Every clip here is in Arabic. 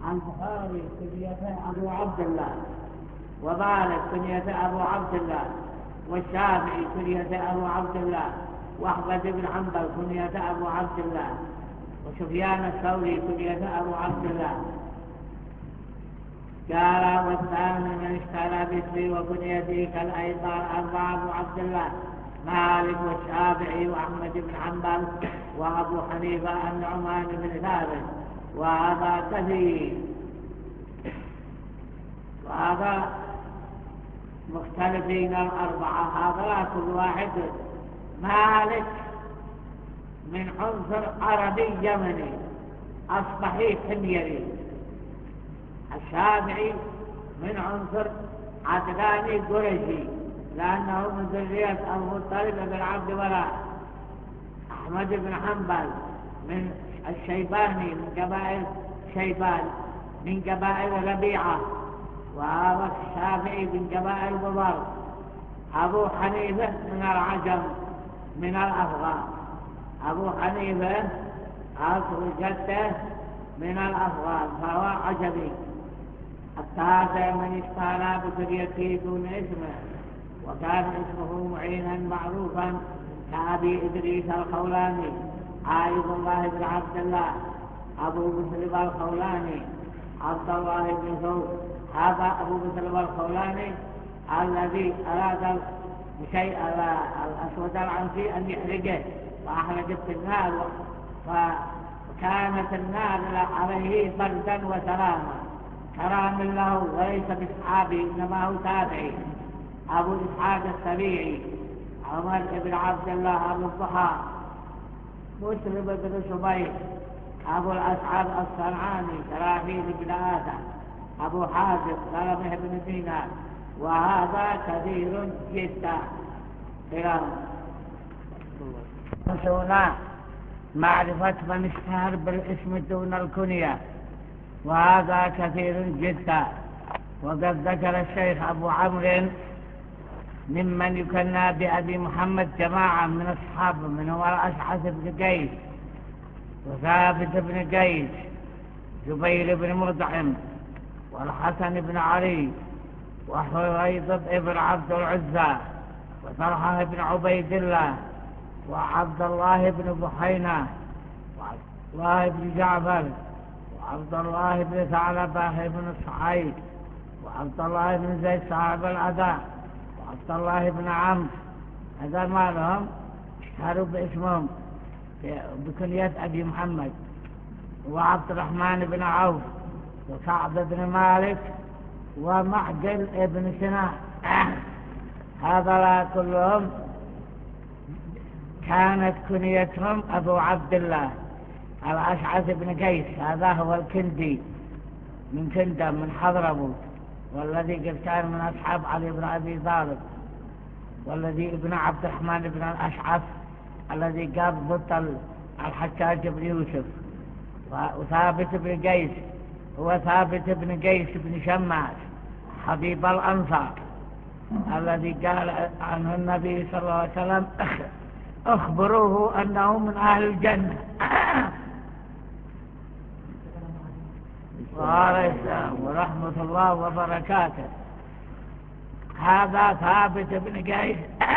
البخاري كنيته أبو عبد الله، ومالك كنيته أبو عبد الله، والشافعي كنيته أبو عبد الله، وأحمد بن حنبل كنيته أبو عبد الله، وسفيان الثوري كنيته أبو عبد الله. قال والثاني من اشترى باسمي وكنيتي كالأيضا الأربعة أبو عبد الله مالك والشافعي وأحمد بن حنبل وأبو حنيفة النعمان بن ثابت، وهذا كثير، وهذا مختلفين الأربعة. هذا كل واحد مالك من عنصر عربي يمني أصبحي حميري، الشافعي من عنصر عدناني قرشي لأنه من ذرية المطلب بن عبد ولا. أحمد بن حنبل من الشيباني من قبائل شيبان من قبائل ربيعة، وهذا الشافعي من قبائل مضر. أبو حنيفة من العجم من الأفغان، أبو حنيفة أصل جده من الأفغان فهو عجمي. التاسع من اشتهر بكنيته دون اسمه، وكان اسمه معينا معروفا كأبي إدريس الخولاني عائذ الله بن عبد الله، أبو مسلم الخولاني عبد الله بن ثوب. هذا أبو مسلم الخولاني الذي أراد شيء الأسود العنسي أن يحرقه فأحرقت النار، فكانت النار عليه بردا وسلاما كرام له، وليس بصحابي إنما هو تابعي. أبو إسحاق السبيعي عمر بن عبد الله أبو الضحى مسلم بن سبيل أبو الأسعد الصنعاني شراحيل بن آدم أبو حازم سلمه بن دينار، وهذا كثير جدا. معرفة من اشتهر بالاسم دون الكنية، وهذا كثير جدا. وقد ذكر الشيخ أبو عمرو ممن يكنى بأبي محمد جماعة من أصحابه، منهم الأشعث بن قيس وثابت بن قيس، جبير بن مطعم، والحسن بن علي، وحويض بن عبد العزى، وطلحة بن عبيد الله، وعبد الله بن بحينة، وعبد الله بن جعفر، وعبد الله بن ثعلبة بن سعيد، وعبد الله بن زيد صاحب الأداء، وعبد الله بن عمرو. هذا ما لهم اشتهروا باسمهم بكنية أبي محمد. وعبد الرحمن بن عوف، وسعد بن مالك، ومعقل بن سنان. هذا كلهم كانت كنيتهم أبو عبد الله. الأشعث بن قيس هذا هو الكندي من كندة من حضرموت، والذي قد كان من أصحاب علي بن أبي طالب، والذي ابن عبد الرحمن بن الأشعث الذي قال ضد الحجاج بن يوسف. وثابت بن قيس هو ثابت بن قيس بن شماس حبيب الأنصار الذي قال عنه النبي صلى الله عليه وسلم أخبروه أنه من أهل الجنة. وعليه السلام ورحمة الله وبركاته. هذا ثابت بن قيس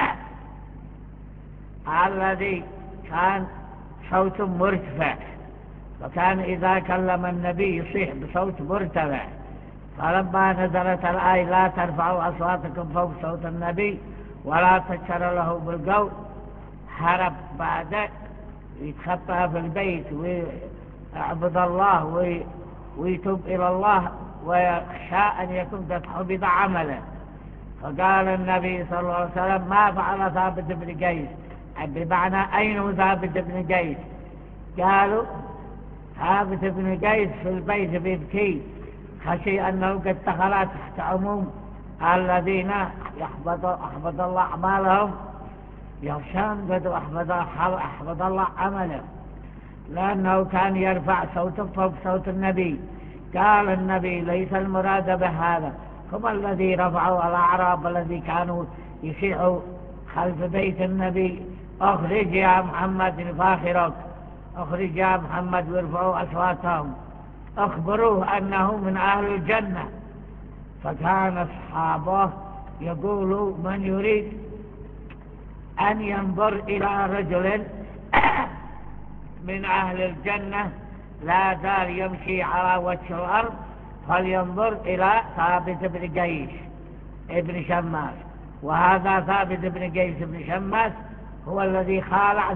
الذي كان صوت مرتفع، وكان إذا كلم النبي يصيح بصوت مرتفع، فلما نزلت الآية لا ترفعوا أصواتكم فوق صوت النبي ولا تجهروا له بالقول، هرب بعد يتخطى في البيت ويعبد الله ويتوب إلى الله ويخشى أن يكون قد حبط عمله. فقال النبي صلى الله عليه وسلم ما فعل ثابت بن قيس، بمعنى أين ثابت بن قيس؟ قالوا ثابت بن قيس في البيت بيبكي، خشي أنه قد دخل تحت عموم الذين أحبط الله أعمالهم، يخشون قد أحبط الله عمله، لأنه كان يرفع صوته فوق صوت النبي. قال النبي ليس المراد بهذا، هم الذي رفعوا الأعراب الذي كانوا يصيحوا خلف بيت النبي اخرج يا محمد نفاخرك، اخرج يا محمد، ويرفعوا أصواتهم أخبروه أنه من أهل الجنة. فكان أصحابه يقولوا من يريد أن ينظر إلى رجل من أهل الجنة لا زال يمشي على وجه الأرض فلينظر إلى ثابت بن قيس ابن شماس. وهذا ثابت بن قيس بن شماس هو الذي خالع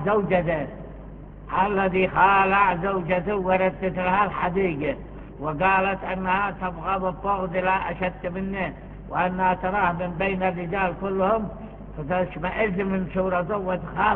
زوجته وردت لها الحديقة وقالت أنها تبغض الطغد لا أشد منه وأنها تراه من بين الرجال كلهم فتشمئز من صورته وتخاف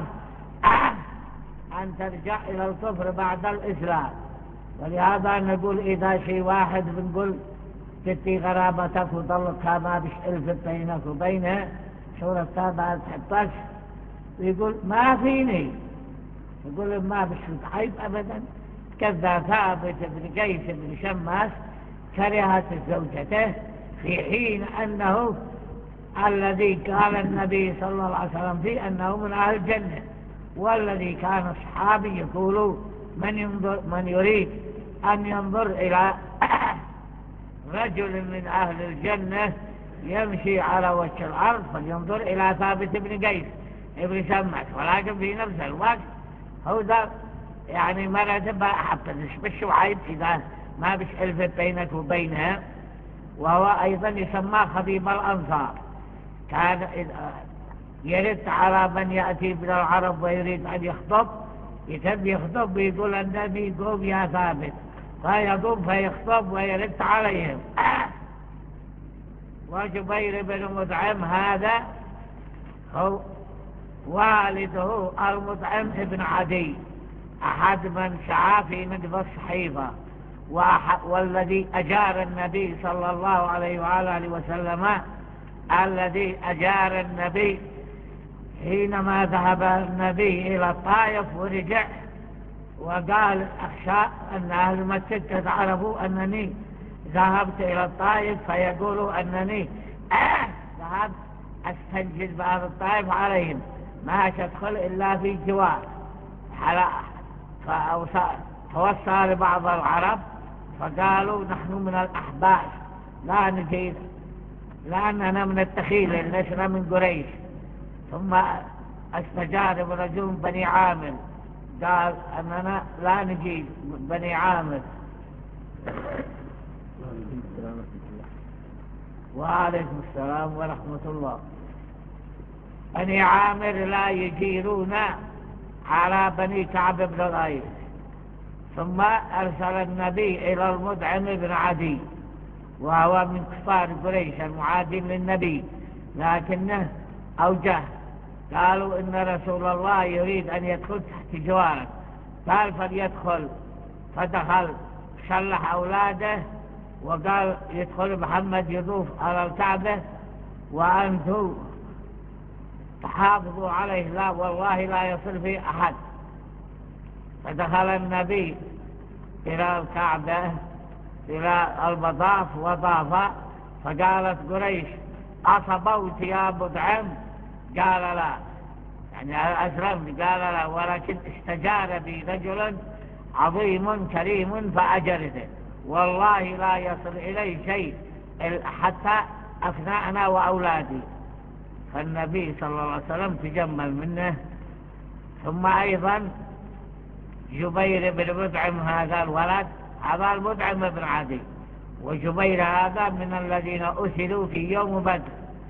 أن ترجع إلى الكفر بعد الإسلام. ولهذا نقول إذا شيء واحد بنقول تتي غرابتك وطلقها ما بش ألف بينك وبينها صورة تابعة تحبك ويقول ما فيني، يقول ما بش عيب أبدا. كذا ثابت بن قيس بن شماس كرهت زوجته في حين أنه الذي قال النبي صلى الله عليه وسلم فيه أنه من أهل الجنة، والذي كان أصحابي يقولوا من يريد أن ينظر إلى رجل من أهل الجنة يمشي على وجه الأرض فلينظر إلى ثابت بن قيس ابن شماس. ولكن في نفس الوقت هو ذا يعني مرتبة حتى تشبش وعيب إذا ما بش ألف بينك وبينها. وهو أيضا يسمى خطيب الأنصار، كان يرد على من يأتي من العرب ويريد أن يخطب ويقول النبي قوم يا ثابت فيقوم فيخطب ويرد عليهم. وجبير بن مطعم هذا هو والده المطعم ابن عدي أحد من سعى في ندب الصحيفة والذي أجار النبي صلى الله عليه وآله وسلم، الذي أجار النبي حينما ذهب النبي إلى الطائف ورجع وقال أخشى أن أهل مكة تعرفوا أنني ذهبت إلى الطائف فيقولوا أنني ذهبت أستنجد بأهل الطائف عليهم ما تدخل إلا في جوار. فوصى لبعض العرب فقالوا نحن من الأحباش لا نجيد لأننا من التخيل لسنا من قريش. ثم استجاب رجل بني عامر قال أننا لا نجيب بني عامر. وعليكم السلام ورحمة الله. بني عامر لا يجيرون على بني كعب بن غيث. ثم أرسل النبي إلى المطعم بن عدي وهو من كفار قريش المعادين للنبي، لكنه أوجه قالوا إن رسول الله يريد أن يدخل تحت جوارك، قال فليدخل. فدخل شلح أولاده وقال يدخل محمد يطوف على الكعبة وأنتم تحافظوا عليه لا والله لا يصل فيه أحد. فدخل النبي إلى الكعبة إلى المطاف وطاف. فقالت قريش أصبوت يا مطعم؟ قال لا، يعني أسلمت. قال لا، ولكن استجار بي رجل عظيم كريم فأجرته والله لا يصل إلي شيء حتى أفناءنا وأولادي. فالنبي صلى الله عليه وسلم تجمل منه. ثم أيضا جبير بن مطعم هذا الولد هذا المطعم بن عدي، وجبير هذا من الذين أسلوا في يوم بدر.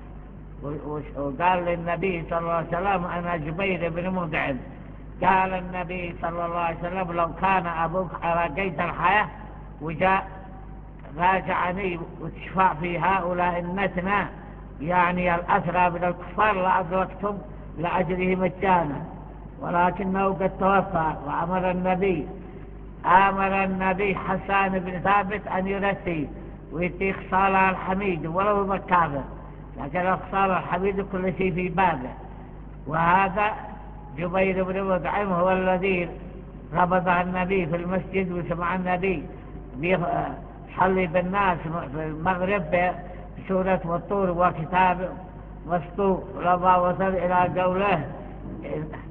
وقال للنبي صلى الله عليه وسلم أنا جبير بن مطعم. قال النبي صلى الله عليه وسلم لو كان أبوك على قيد الحياة وجاء راجعني وتشفع في هؤلاء النتنى يعني الأسرى من الكفار لأدركتم لأجله مجانا، ولكنه قد توفى. وأمر النبي حسان بن ثابت أن يرثي ويتي خصالها الحميد ولو مكافر، لكن خصال الحميد كل شيء في بابه. وهذا جبير بن مطعم هو الذي ربطها النبي في المسجد وسمع النبي بيصلي بالناس في المغرب بسورة والطور وكتاب مسطور لما وصل إلى قوله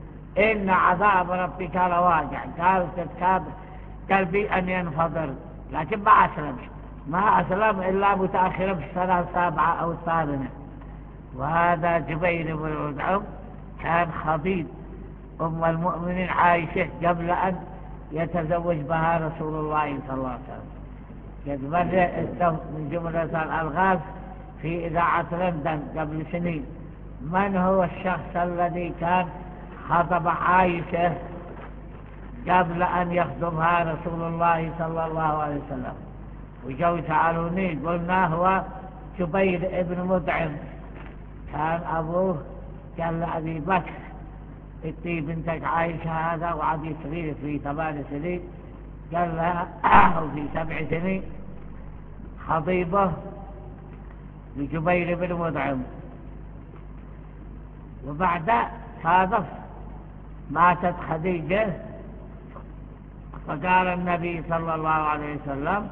إن عذاب ربك لواقع. قال قلبي أن ينفضر لكن ما أسلم إلا متأخرا في السنة 7 أو 8. وهذا جبير بن مطعم كان خطيب أم المؤمنين عائشة قبل أن يتزوج بها رسول الله صلى الله عليه وسلم. قد مر من جملة الألغاز في إذاعة لندن قبل سنين من هو الشخص الذي كان خطب عائشة قبل أن يخطبها رسول الله صلى الله عليه وسلم. وجو سألوني قلنا هو جبير ابن مطعم. كان أبوه قال لأبي بكر اتي بنتك عائشة هذا وعدي صغير في 8 سنين، قال لها أو في 7 سنين خطيبه لجبير بن مطعم. وبعد صادف ماتت خديجة، فقال النبي صلى الله عليه وسلم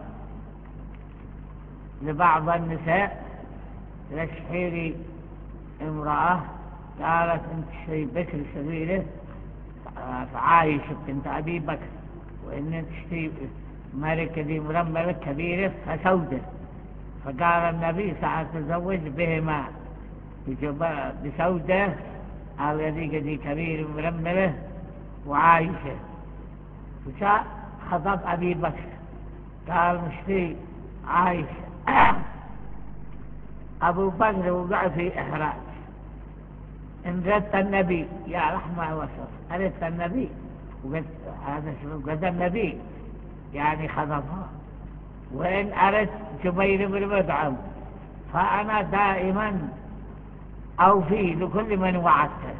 لبعض النساء رشحي لي امرأة، قالت انت شي بكر صغيرة عايشة بنت أبي بكر، وإن انت شي ملكة ذي مرملة كبيرة فسودة. فقال النبي سأتزوج بهما، بسودة الذي قد كبير مرملة وعايشة. وشاء خطب أبي بكر قال مشتي عايشة. أبو بكر وقع في إحراج، إن ردت النبي يا رحمة وصف أردت النبي هذا شنو قد النبي يعني خطبها، وإن أردت جبير بن مطعم فأنا دائما أوفي لكل من وعدته،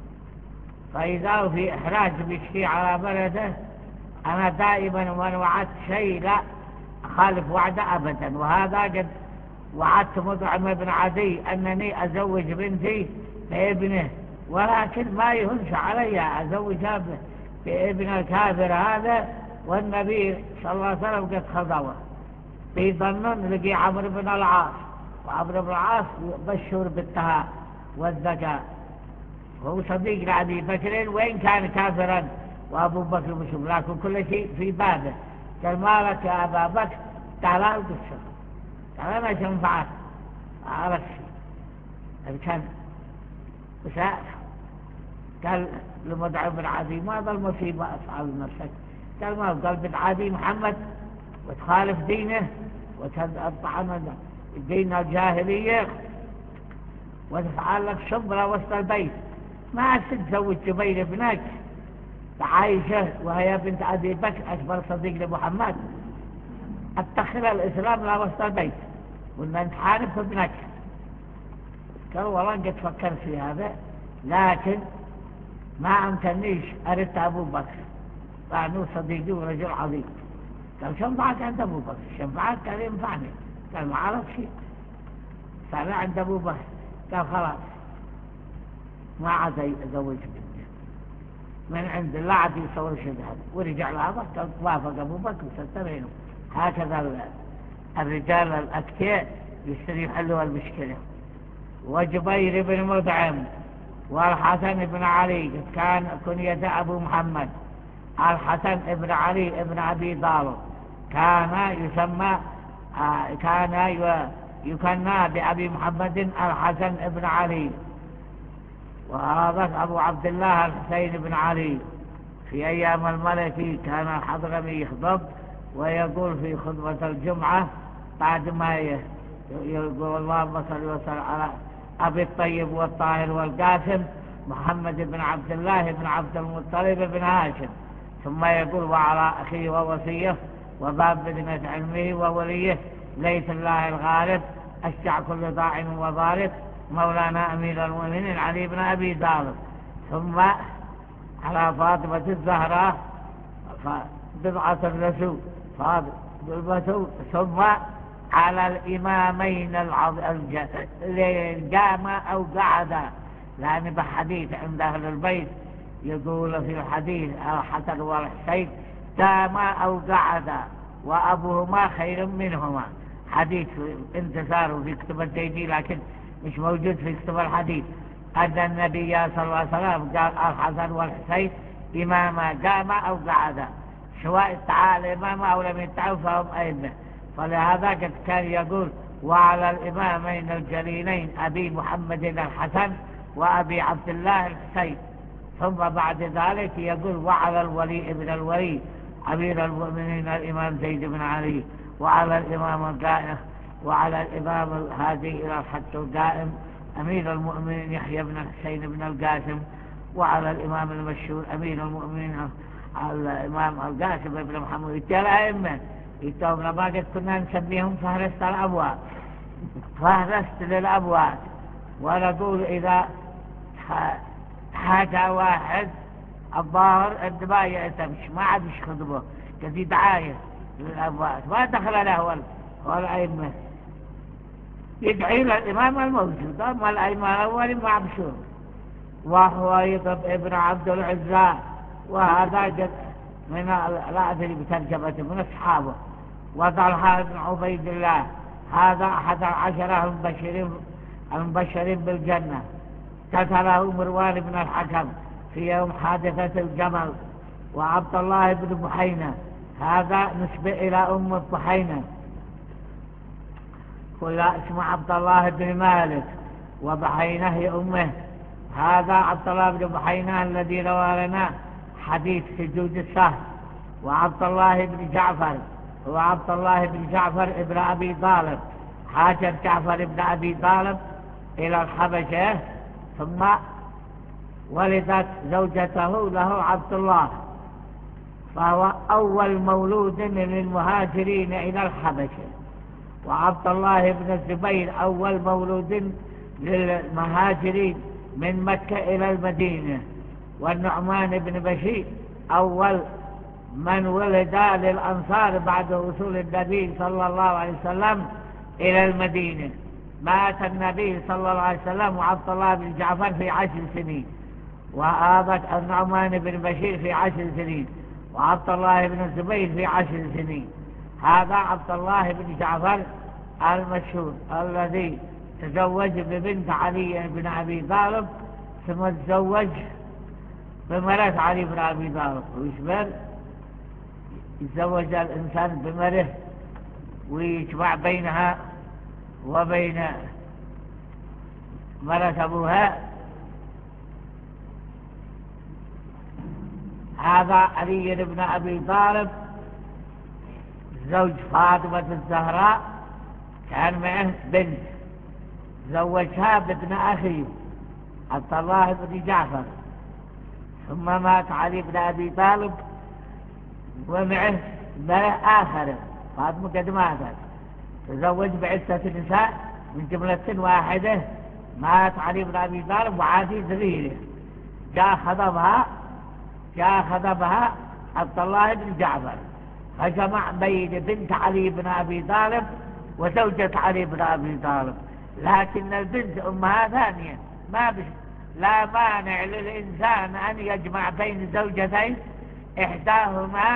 فإذا في إحراج بيشكي على بلده أنا دائما من وعدت شيء لا أخالف وعده أبدا. وهذا قد وعدت مطعم بن عدي أنني أزوج بنتي بابنه، ولكن ما يهنش علي أزوجها بابن الكافر هذا، والنبي صلى الله عليه وسلم قد خضوه. بيظنون لقي عمرو بن العاص، وعمرو بن العاص بشر بالتهاء والذكاء، هو صديق لأبي بكر وإن كان كافرا وأبو بكر مسلم، لكن كل شيء في بابه. قال مالك يا أبا بكر؟ تعال القصة، قال أنا شنفعك أعرف كان وسائف. قال لمدعو بن عدي ماذا المصيبة أفعل نفسك؟ قال ما قال بن عدي محمد وتخالف دينه وتطعن دين الجاهلية وتفعل لك شبرة وسط البيت، ما تتزوج جبير ابنك عائشة وهي بنت أبي بكر أكبر صديق لمحمد، أتخذ الإسلام لا وسط البيت وإن نحارب ابنك. قال والله قد فكرت في هذا لكن ما أمكننيش، أردت أبو بكر لأنه صديقي ورجل عظيم. قال شنفعك عند أبو بكر؟ شنفعك؟ قال ينفعني. قال ما عرف شيء. سأل عند أبو بكر قال خلاص ما عاد أزوج بنت من عند الله عاد يصور شذهب. ورجع لها قال وافق أبو بكر وستبينه. هكذا الرجال الأذكياء يشتري حلوا المشكلة. وجبير بن مطعم والحسن بن علي كان كنية أبو محمد. الحسن بن علي بن أبي طالب كان يسمى كان يكنى بأبي محمد الحسن بن علي. وهذا أبو عبد الله الحسين بن علي. في أيام الملك كان الحضرمي يخطب ويقول في خطبة الجمعة بعد ما يقول اللهم صل وسلم على أبي الطيب والطاهر والقاسم محمد بن عبد الله بن عبد المطلب بن هاشم، ثم يقول وعلى أخيه ووصيه وباب بدنة علمه ووليه ليس الله الغالب أشجع كل ضاعن وضارب مولانا أمير المؤمنين علي بن أبي طالب، ثم على فاطمة الزهراء بضعة الرسول فاطمة، ثم على الإمامين الجامع أو قعدا، لأن بحديث عند أهل البيت يقول في الحديث الحسن والحسين داما أو قعدا وأبوهما خير منهما. حديث انتصاره في كتب التيجي لكن مش موجود في كتب الحديث أن النبي صلى الله عليه وسلم قال الحسن والحسين إماما قاما أو قعدا. سواء تعالى الإمام أو لم يدعوا فهم أئمة. فلهذا قد كان يقول وعلى الإمامين الجليلين أبي محمد الحسن وأبي عبد الله الحسين. ثم بعد ذلك يقول وعلى الولي ابن الولي أمير المؤمنين الإمام زيد بن علي، وعلى الإمام القائم وعلى الإمام الهادي إلى الحق القائم أمير المؤمنين يحيى بن الحسين بن القاسم، وعلى الإمام المشهور أمير المؤمنين الإمام القاسم بن محمد. الأئمة يتوبنا ما قد كنا نسميهم فهرست الأبواب، فهرست للأبواب. ونقول إذا حاجة واحد الظاهر أن ما يأتمش ما عاد يخطبه كذي دعاية للأبواب، ما دخل له والأئمة يدعي للإمام الموجود. أما الأئمة الأول معبشور، وهو ابن عبد العزى، وهذا من لا أدري بترجمته من أصحابه. وطلحة بن عبيد الله هذا أحد العشرة المبشرين بالجنة، قتله مروان بن الحكم في يوم حادثة الجمل. وعبد الله بن بحينة هذا نسبة إلى أم بحينة، كل اسمه عبد الله بن مالك وبحينة هي أمه. هذا عبد الله بن بحينة الذي روى لنا حديث سجود السهو. وعبد الله بن جعفر هو عبد الله بن جعفر ابن أبي طالب، هاجر جعفر ابن أبي طالب إلى الحبشة، ثم ولدت زوجته له عبد الله، فهو أول مولود للمهاجرين إلى الحبشة. وعبد الله بن الزبير أول مولود للمهاجرين من مكة إلى المدينة. والنعمان بن بشير أول من ولد للأنصار بعد وصول النبي صلى الله عليه وسلم إلى المدينة. مات النبي صلى الله عليه وسلم وعبد الله بن جعفر في 10 سنين، وآبت النعمان بن بشير في 10 سنين، وعبد الله بن الزبير في 10 سنين. هذا عبد الله بن جعفر المشهور الذي تزوج ببنت علي بن أبي طالب، ثم تزوج بمرأة علي بن أبي طالب. ويشبه يتزوج الإنسان بمرأة ويجمع بينها وبين مرأة أبوها. هذا علي بن أبي طالب زوج فاطمة الزهراء، كان معه بنت زوجها بابن أخيه عبد الله بن جعفر. ثم مات علي بن أبي طالب ومعه بنت آخر، فاطمة قد ماتت، تزوج بعدة نساء من جملة واحدة. مات علي بن أبي طالب وعادي صغيره، جاء خطبها عبد الله بن جعفر، فجمع بين بنت علي بن أبي طالب وزوجة علي بن أبي طالب. لكن البنت أمها ثانية، لا مانع للإنسان أن يجمع بين زوجتين إحداهما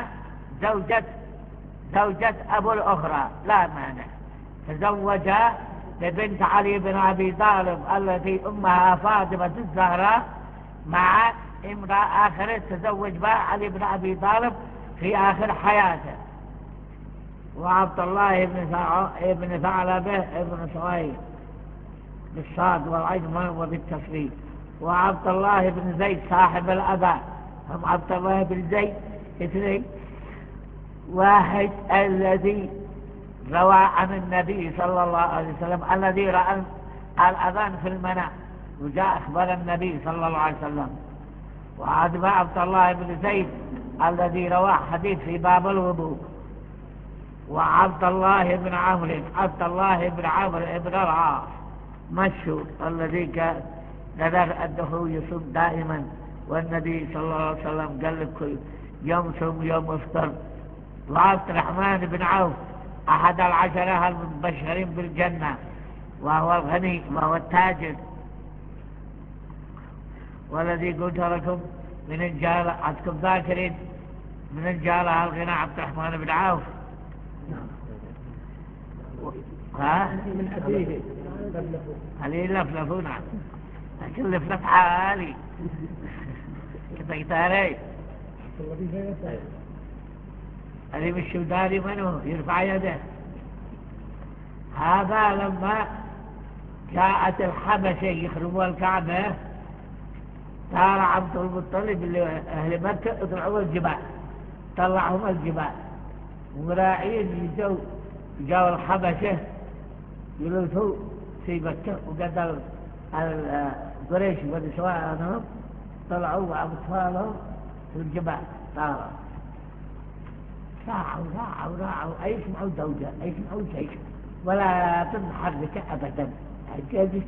زوجة أبو الأخرى، لا مانع. تزوج ببنت علي بن أبي طالب التي أمها فاطمة الزهراء مع امرأة آخر تزوج بها علي بن أبي طالب في آخر حياته. وعبد الله بن ثعلبة ابن صهيب بالصاد والعين وبالتصريف. وعبد الله بن زيد صاحب الأباء، هم عبد الله بن زيد اثنين. واحد الذي روى عن النبي صلى الله عليه وسلم الذي رأى الأذان في المنام وجاء أخبر النبي صلى الله عليه وسلم. وعدم عبد الله بن زيد الذي روى حديث في باب الوضوء. وعبد الله بن عمرو بن العاص مشهور الذي كان نذر أنه يصوم دائما، والنبي صلى الله عليه وسلم قال لك يوم صوم يوم افطر. وعبد الرحمن بن عوف أحد العشرة المبشرين بالجنة، وهو الغني وهو التاجر، والذي قلت لكم من الجالة عندكم ذاكرين من الجالة الغنى عبد الرحمن بن عوف. من أبيه علي لفلفون، لكن لفلف عالي كنت قتالي. اللي يمشي وداري منه يرفع يده. هذا لما جاءت الحبشة يخربوا الكعبة، صار عبد المطلب اللي أهل مكة اطلعوا الجبال، طلعهم الجبال، ومراعين جاءوا الحبشة يلوثوا في مكة، وقدر قريش ونسوانهم طلعوا وأطفالهم في الجبال، راعوا أي يسمعوا زوجة، أي يسمعوا شيء، ولا تتحرك أبدا. عجزت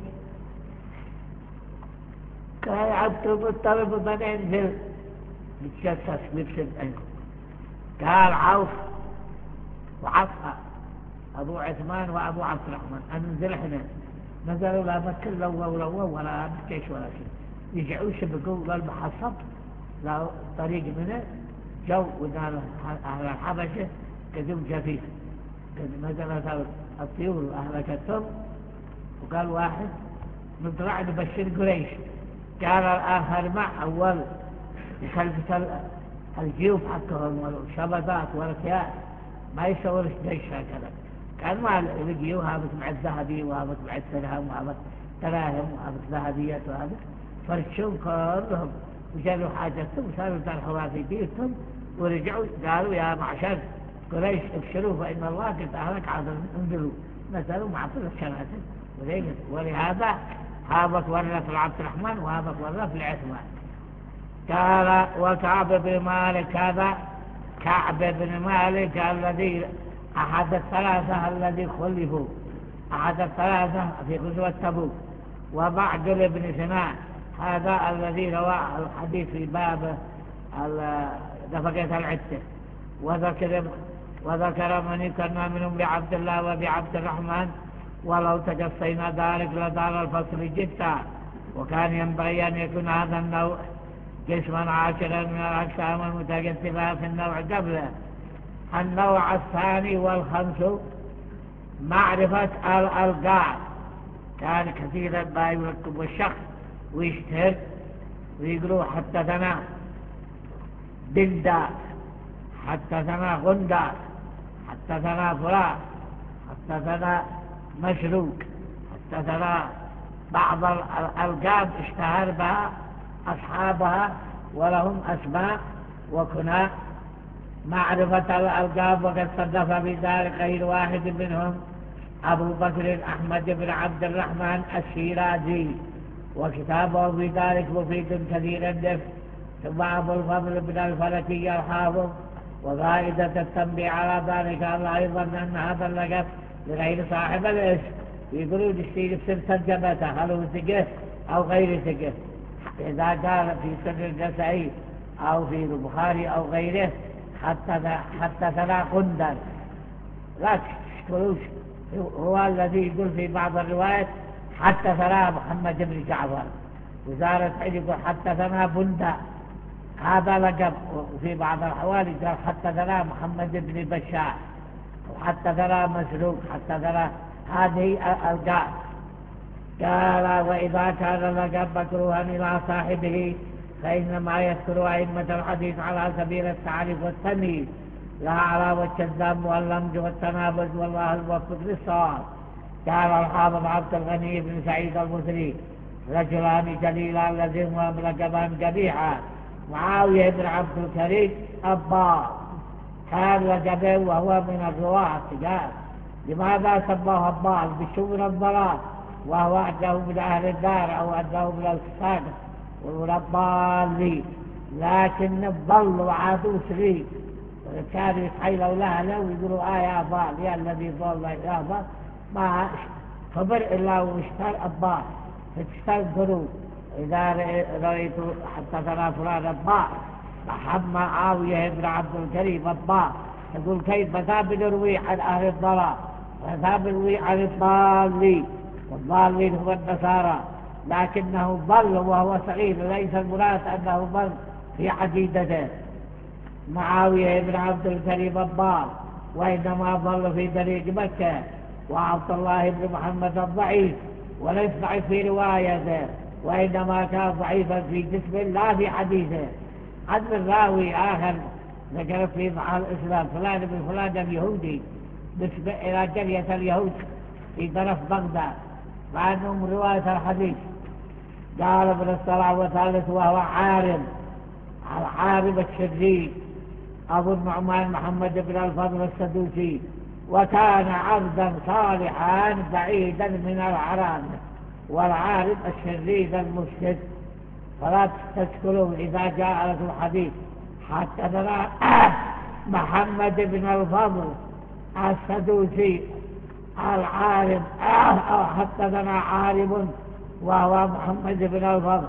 كان عبد المطلب من ينزل يتجسس بيبسل عنكم. قال عوف وعفا أبو عثمان وأبو عبد الرحمن أنزل احنا. نزلوا لا مكة لو ولا بكيش ولا شيء، يجعوا شبكوا للمحصب لا طريق منه، جو ودار أهل الحبشة كذب جفيف، نزلت الطيور أهلكتهم. وقال واحد نطلع نبشر قريش، قال الآخر مع أول يخلف الجيوب حقهم والشبكات والأكياس، ما يسوي جيش هكذا. كان ما لقيوا هابط مع الذهبي وهابط مع الدرهم وهابط دراهم وهابط ذهبيات وهذا، فرشوا كلهم وجالوا حاجتهم وصاروا يطرحوا في بيوتهم، ورجعوا قالوا يا معشر قريش ابشروا فإن الله قد أهلك عادا. انزلوا نزلوا مع كل الشرائط، ولهذا هابط ورث لعبد الرحمن وهابط ورث لعثمان. قال وكعب بن مالك، هذا كعب بن مالك الذي أحد الثلاثة الذي خلفوا، أحد الثلاثة في غزوة تبوك. وبعدل بن سنان هذا الذي روى الحديث في باب نفقة العدة. وذكر من يكرنا منهم بعبد الله وبعبد الرحمن، ولو تجصينا ذلك لدار الفصل جدا. وكان ينبغي أن يكون هذا النوع قسما عاشرا من الأقسام المتكتفة في النوع قبله. النوع الثاني والخمس معرفة الألقاب. كان كثيرا ما يركب الشخص ويشتهر ويقولوا حدثنا بندار، حدثنا غندار، حدثنا فلان، حدثنا مشروق، حدثنا بعض الألقاب اشتهر بها أصحابها ولهم أسماء وكناء. معرفة الألقاب وقد صدف بذلك غير واحد منهم أبو بكر أحمد بن عبد الرحمن الشيرازي، وكتابه في ذلك مفيد كثير النفس. ثم أبو الفضل بن الفلكي الحافظ. وفائدة التنبيه على ذلك أيضا أن هذا اللقب لغير صاحب الاسم، يقولون يشتري بسر ترجمته هل هو ثقة أو غير ثقة. إذا قال في سر النسائي أو في البخاري أو غيره حدثنا غندر، لا تشكروش، هو الذي يقول في بعض الروايات حدثنا محمد بن جعفر، وزارة يقول حدثنا بندة، هذا لقب. وفي بعض الحوالي قال حدثنا محمد بن بشار، وحدثنا مسروق، حدثنا، هذه الألقاب. قال وإذا كان اللقب مكروها إلى صاحبه فإنما يذكر أئمة الحديث على سبيل التعريف والتمييز، لا على وجه الذم واللمز والتنابز، والله الموفق للصواب. قال الحافظ عبد الغني بن سعيد المصري رجلان جليلان لزمهم لقبان قبيحا. معاوية بن عبد الكريم الضال كان لقبه وهو من الرواة. قال لماذا سماه الضال؟ بشمر الضلال، وهو أنه من أهل الدار أو أنه من الفساد ومن الضالين، لكن الضل وعادوا سري، كانوا يتحيلوا لها له ويقولوا يا ضال يا الذي ضل يا ضال، ما خبر إلا واشتر الضال، فتستنكروا إذا رأيت حدثنا فلان الضال محمد معاوية بن عبد الكريم الضال، تقول كيف متى بنروي عن أهل الضلال متى بنروي عن الضالين، والضالين هم النصارى، لكنه ضل وهو صغير، ليس المراد أنه ضل في عقيدته. معاوية بن عبد الكريم الضال، وإنما ضل في طريق مكة. وعبد الله بن محمد الضعيف، وليس ضعيف في روايته، وإنما كان ضعيفا في جسمه لا في حديثه. عن الراوي آخر ذكر في مع الإسلام فلان بن فلان اليهودي نسبة إلى قرية اليهود في طرف بغداد، مع أنه من رواية الحديث. قال ابن الصلاة وثالث وهو عارم، العارم الشرير أبو النعمان محمد بن الفضل السدوسي، وكان عبدا صالحا بعيدا من العرام والعارم الشرير المفسد. فلا تستشكلوا إذا جاء لكم الحديث حدثنا محمد بن الفضل السدوسي العارم أو حدثنا عارم وهو محمد بن الفضل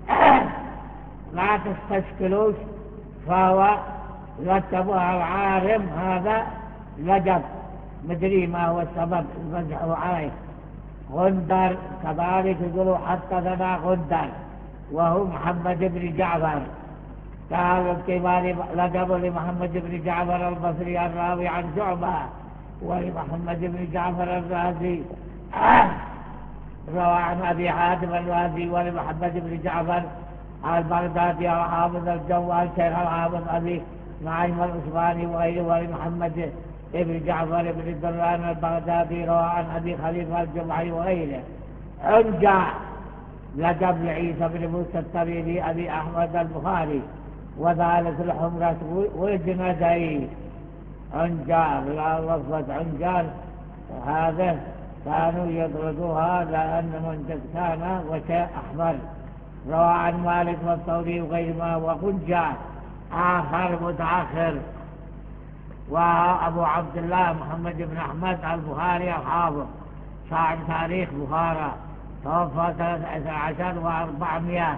لا تستشكلوش، فهو رتبها العارم هذا لقب مدري ما هو السبب المزحه عليه. غندر كذلك يقولوا حدثنا غندر وهو محمد بن جعفر. قال الكبار لقب لمحمد بن جعفر البصري الراوي عن شعبة، ولمحمد بن جعفر الرازي روى عن أبي حاتم الرازي، ولمحمد بن جعفر البغدادي وحافظ الجوال شيخ الحافظ أبي نعيم العثماني وغيره، ولمحمد بن جعفر بن دران البغدادي روى عن أبي خليفة الجمعي وغيره. عنجا لقب لعيسى بن موسى التميمي أبي أحمد البخاري، وذلك الحمرة والجندي. عنجال لا لفظة عنجال هذا كانوا يطردوها لأن منجد كان وشيء أحمر. روى عن مالك والثوري وغير ما وقنجال آخر متأخر. وأبو عبد الله محمد بن أحمد البخاري الحافظ صاحب تاريخ بخارى، توفى 13 و400.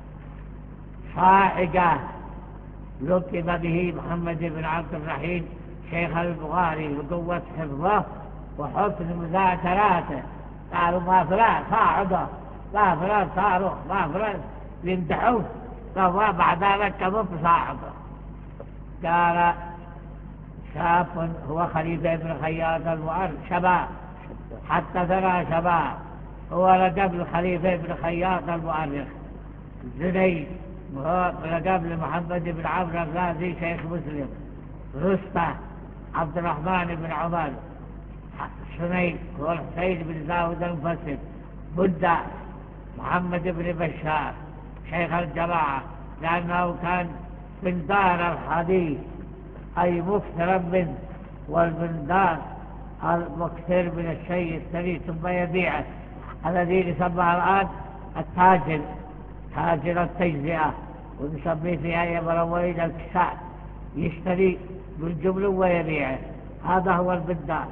صاعقة لقب به محمد بن عبد الرحيم شيخ البخاري لقوة حفظه وحسن مذاكراته. قالوا ما فلان صاعقة، ما فلان صاروخ، ما فلان يمدحوه، فهو بعد ذلك كذب صاعقة. قال شاب هو خليفة بن خياط المؤرخ شباب، حتى ترى شباب هو لقب الخليفة بن خياط المؤرخ. زنيد وهو لقب لمحمد بن عمرو الرازي شيخ مسلم. رستة عبد الرحمن بن عمر. سنيد هو الحسين بن داود المفسد. بدا محمد بن بشار شيخ الجماعة، لأنه كان من دار الحديث أي مكثرا منه، والبندار المكثر من الشيء الثري ثم يبيعه، الذي يسمى الآن التاجر، تاجر التجزئة، ونسميه في أيام الأولين الكساء، يشتري بالجمل ويبيعه، هذا هو البندار.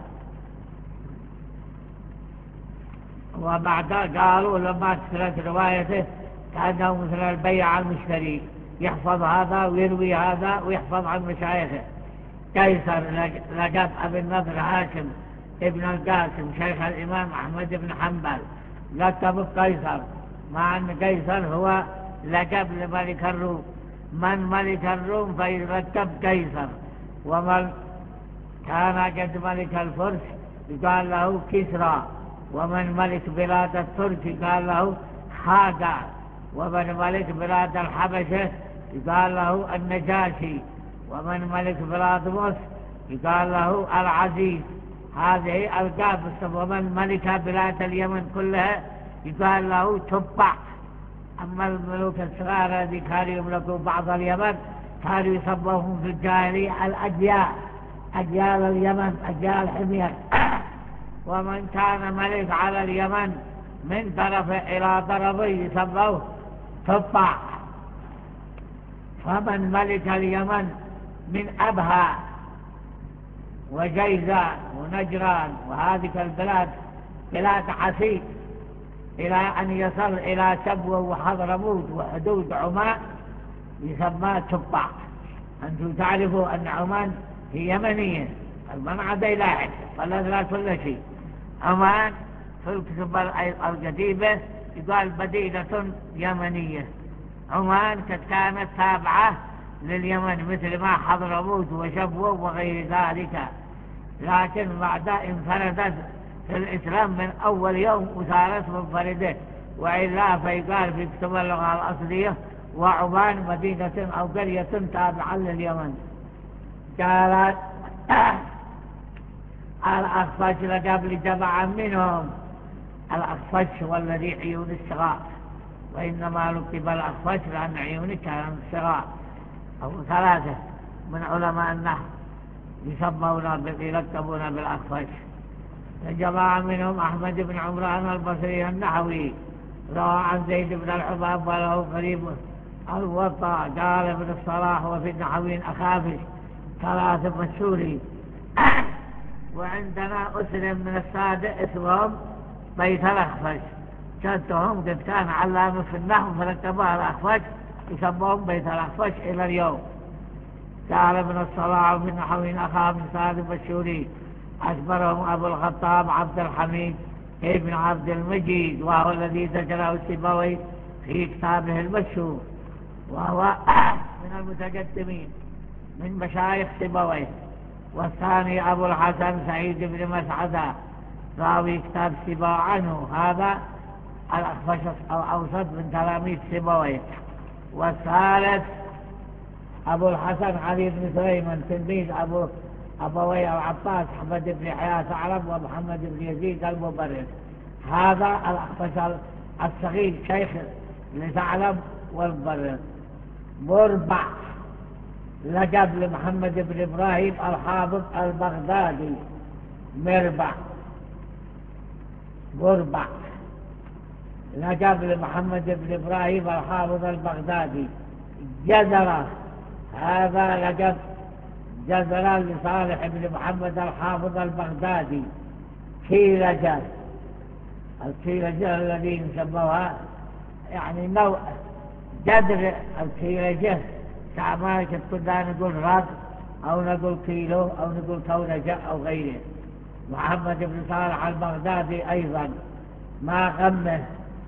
وبعد قالوا لما كثرت روايته كأنه مثل البيع المشتري، يحفظ هذا ويروي هذا ويحفظ عن مشايخه. قيصر لقب أبي النضر هاشم ابن القاسم شيخ الإمام أحمد بن حنبل، لقب قيصر، مع أن قيصر هو لقب لملك الروم. من ملك الروم فيركب قيصر، ومن كان قد ملك الفرس يقال له كسرى، ومن ملك بلاد الترك يقال له خاقع، ومن ملك بلاد الحبشة يقال له النجاشي، ومن ملك بلاد مصر يقال له العزيز. هذه ألقاب. ومن ملك بلاد اليمن كلها يقال له تبع. أما الملوك الصغار الذي كانوا يملكوا بعض اليمن كانوا يسموهم في الجاهلية الأجيال، أجيال اليمن، أجيال حمير. ومن كان ملك على اليمن من طرف إلى طرف يسموه تبع. فمن ملك اليمن من أبها وجيزان ونجران وهذه البلاد بلاد حسين إلى أن يصل إلى شبوة وحضرموت وحدود عمان يسمى تبع. أنتم تعرفوا أن عمان هي يمنية، المنعة لاحق فلا كل شيء. عمان في الكتب القديمة يقال مدينة يمنية. عمان كانت تابعة لليمن مثل ما حضرموت وشبوة وغير ذلك، لكن بعد انفردت في الإسلام من أول يوم وصارت منفردة، وإلا فيقال في كتب اللغة الأصلية وعمان مدينة أو قرية تابعة لليمن. قال الأخفش لقب لجماعة منهم. الأخفش هو الذي عيون الصغار، وإنما لقب الأخفش لأن عيونه كانت صغار. أو ثلاثة من علماء النحو يلقبون بالأخفش. جماعة منهم أحمد بن عمران البصري النحوي روى عن زيد بن الحباب وله قريب الوطأ. قال ابن الصلاح وفي النحويين أخافش ثلاثة مشهورين. وعندنا أسر من السادة اسمهم بيت الأخفش، جدهم قد كان علامة في النحو فلقبوه الأخفش، يسموهم بيت الأخفش إلى اليوم. قال ابن الصلاح في النحويين أخافش ثلاثة مشهورين أكبرهم أبو الخطاب عبد الحميد ابن عبد المجيد، وهو الذي ذكره سيبويه في كتابه المشهور، وهو من المتقدمين من مشايخ سيبويه. والثاني أبو الحسن سعيد بن مسعدة راوي كتاب سيبويه عنه، هذا الأخفش الأوسط من تلاميذ سيبويه. والثالث أبو الحسن علي بن سليمان تلميذ أبوي العباس أحمد بن حياة ثعلب ومحمد بن يزيد المبرد. هذا الأخفش الصغير شيخ لثعلب والمبرد. مربع لقب لمحمد بن إبراهيم الحافظ البغدادي. مربع لقب لمحمد بن إبراهيم الحافظ البغدادي. جزرة هذا لقب جزرة لصالح بن محمد الحافظ البغدادي. كيلجة الكيلجة الذين سموها يعني نوع جدر الكيلجة كما كنا نقول راد أو نقول كيلو أو نقول كونجة أو غيره. محمد بن صالح البغدادي أيضا ما غمه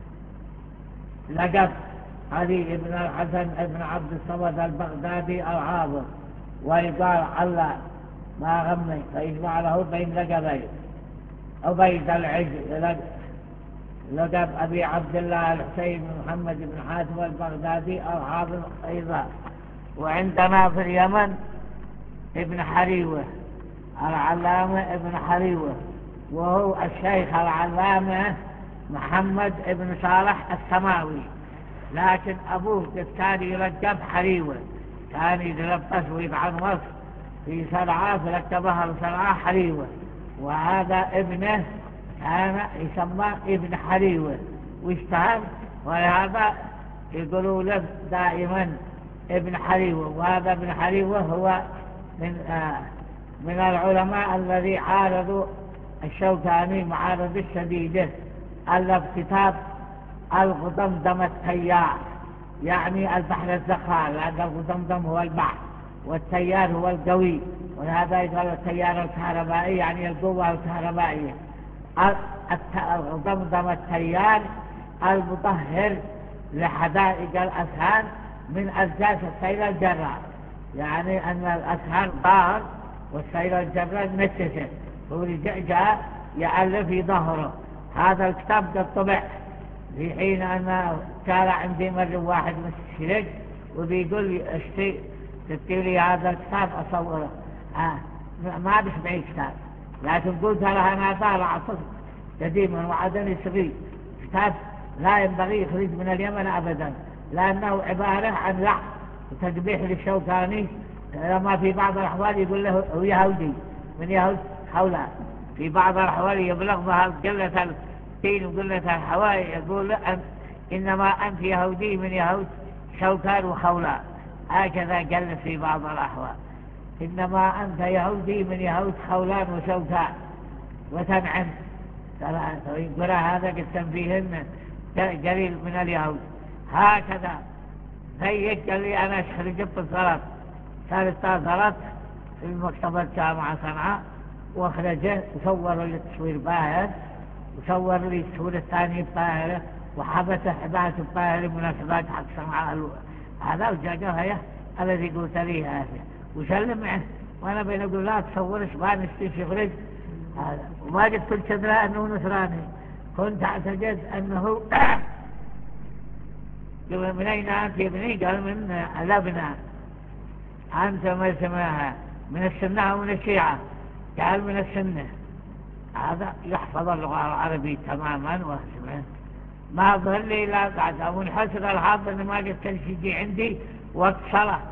لقب علي بن الحسن بن عبد الصمد البغدادي الحافظ، ويقال على ما غمه فيجمع له بين لقبين. عبيد العجل لقب أبي عبد الله الحسين بن محمد بن حاتم البغدادي الحافظ أيضا. وعندنا في اليمن ابن حريوة العلامة ابن حريوة، وهو الشيخ العلامة محمد بن صالح السماوي، لكن أبوه قد كان يلقب حريوة، كان يتلبس ويطعن وصف في سرعة فلقبها لسرعة حريوة. وهذا ابنه كان يسمى ابن حريوة واشتهر، ولهذا يقولوا له دائما ابن حريوة. وهذا ابن حريوة هو من العلماء الذي عارضوا الشوكاني معارضة شديدة. ألف كتاب الغضمضم التيار، يعني البحر الزخار، لأن الغضمضم هو البحر والتيار هو القوي، وهذا يقال التيار الكهربائي يعني القوة الكهربائية. الغضمضم التيار المطهر لحدائق الأسهار من أساس السيل الجرار، يعني أن الأسهار طاهر والسيل الجرار نجسه، هو جاء يألف في ظهره. هذا الكتاب قد طبع في حين أن كان عندي مرة واحد مستشرق وبيقول لي اشتري تكتب هذا الكتاب أصوره. ما بسمعي كتاب، لكن قلت لها أنا طالع صدق قديما وعدني صغير كتاب لا ينبغي يخرج من اليمن أبدا، لأنه عبارة عن لعب وتقبيح للشوكاني. لما في بعض الأحوال يقول له هو يهودي من يهود حوله، في بعض الأحوال يبلغ بها قلة الدين وقلة الحوائي، يقول له إنما أنت يهودي من يهود شوكان وخولاء، هكذا قال في بعض الأحوال إنما أنت يهودي من يهود خولان وشوكان وتنعم. ويقول هذا قد تنفيهن قليل من اليهود. هكذا زيك قال لي أنا أخرج بالغلط، صارت غلط في المكتبة جامعة صنعاء، واخرجه وصور لي تصوير باهر، وصور لي الصورة الثانية باهرة، وحبته حبات باهرة مناسبات حق صنعاء. هذا وجاء هي الذي قلت لي هذا وسلم عنه، وانا بين اقول لا تصورش ما نستيش يخرج هذا. وما قد كنت ادري انه نصراني، كنت اعتقد انه من اين انت يا ابني؟ قال من لبنان. انت ما سماها من السنة ومن الشيعة، قال من السنة. هذا يحفظ اللغة العربية تماما واسمه. ما ظهر لي لا بعد من حسن الحظ أن ما قد كان يجي عندي وقت صلاة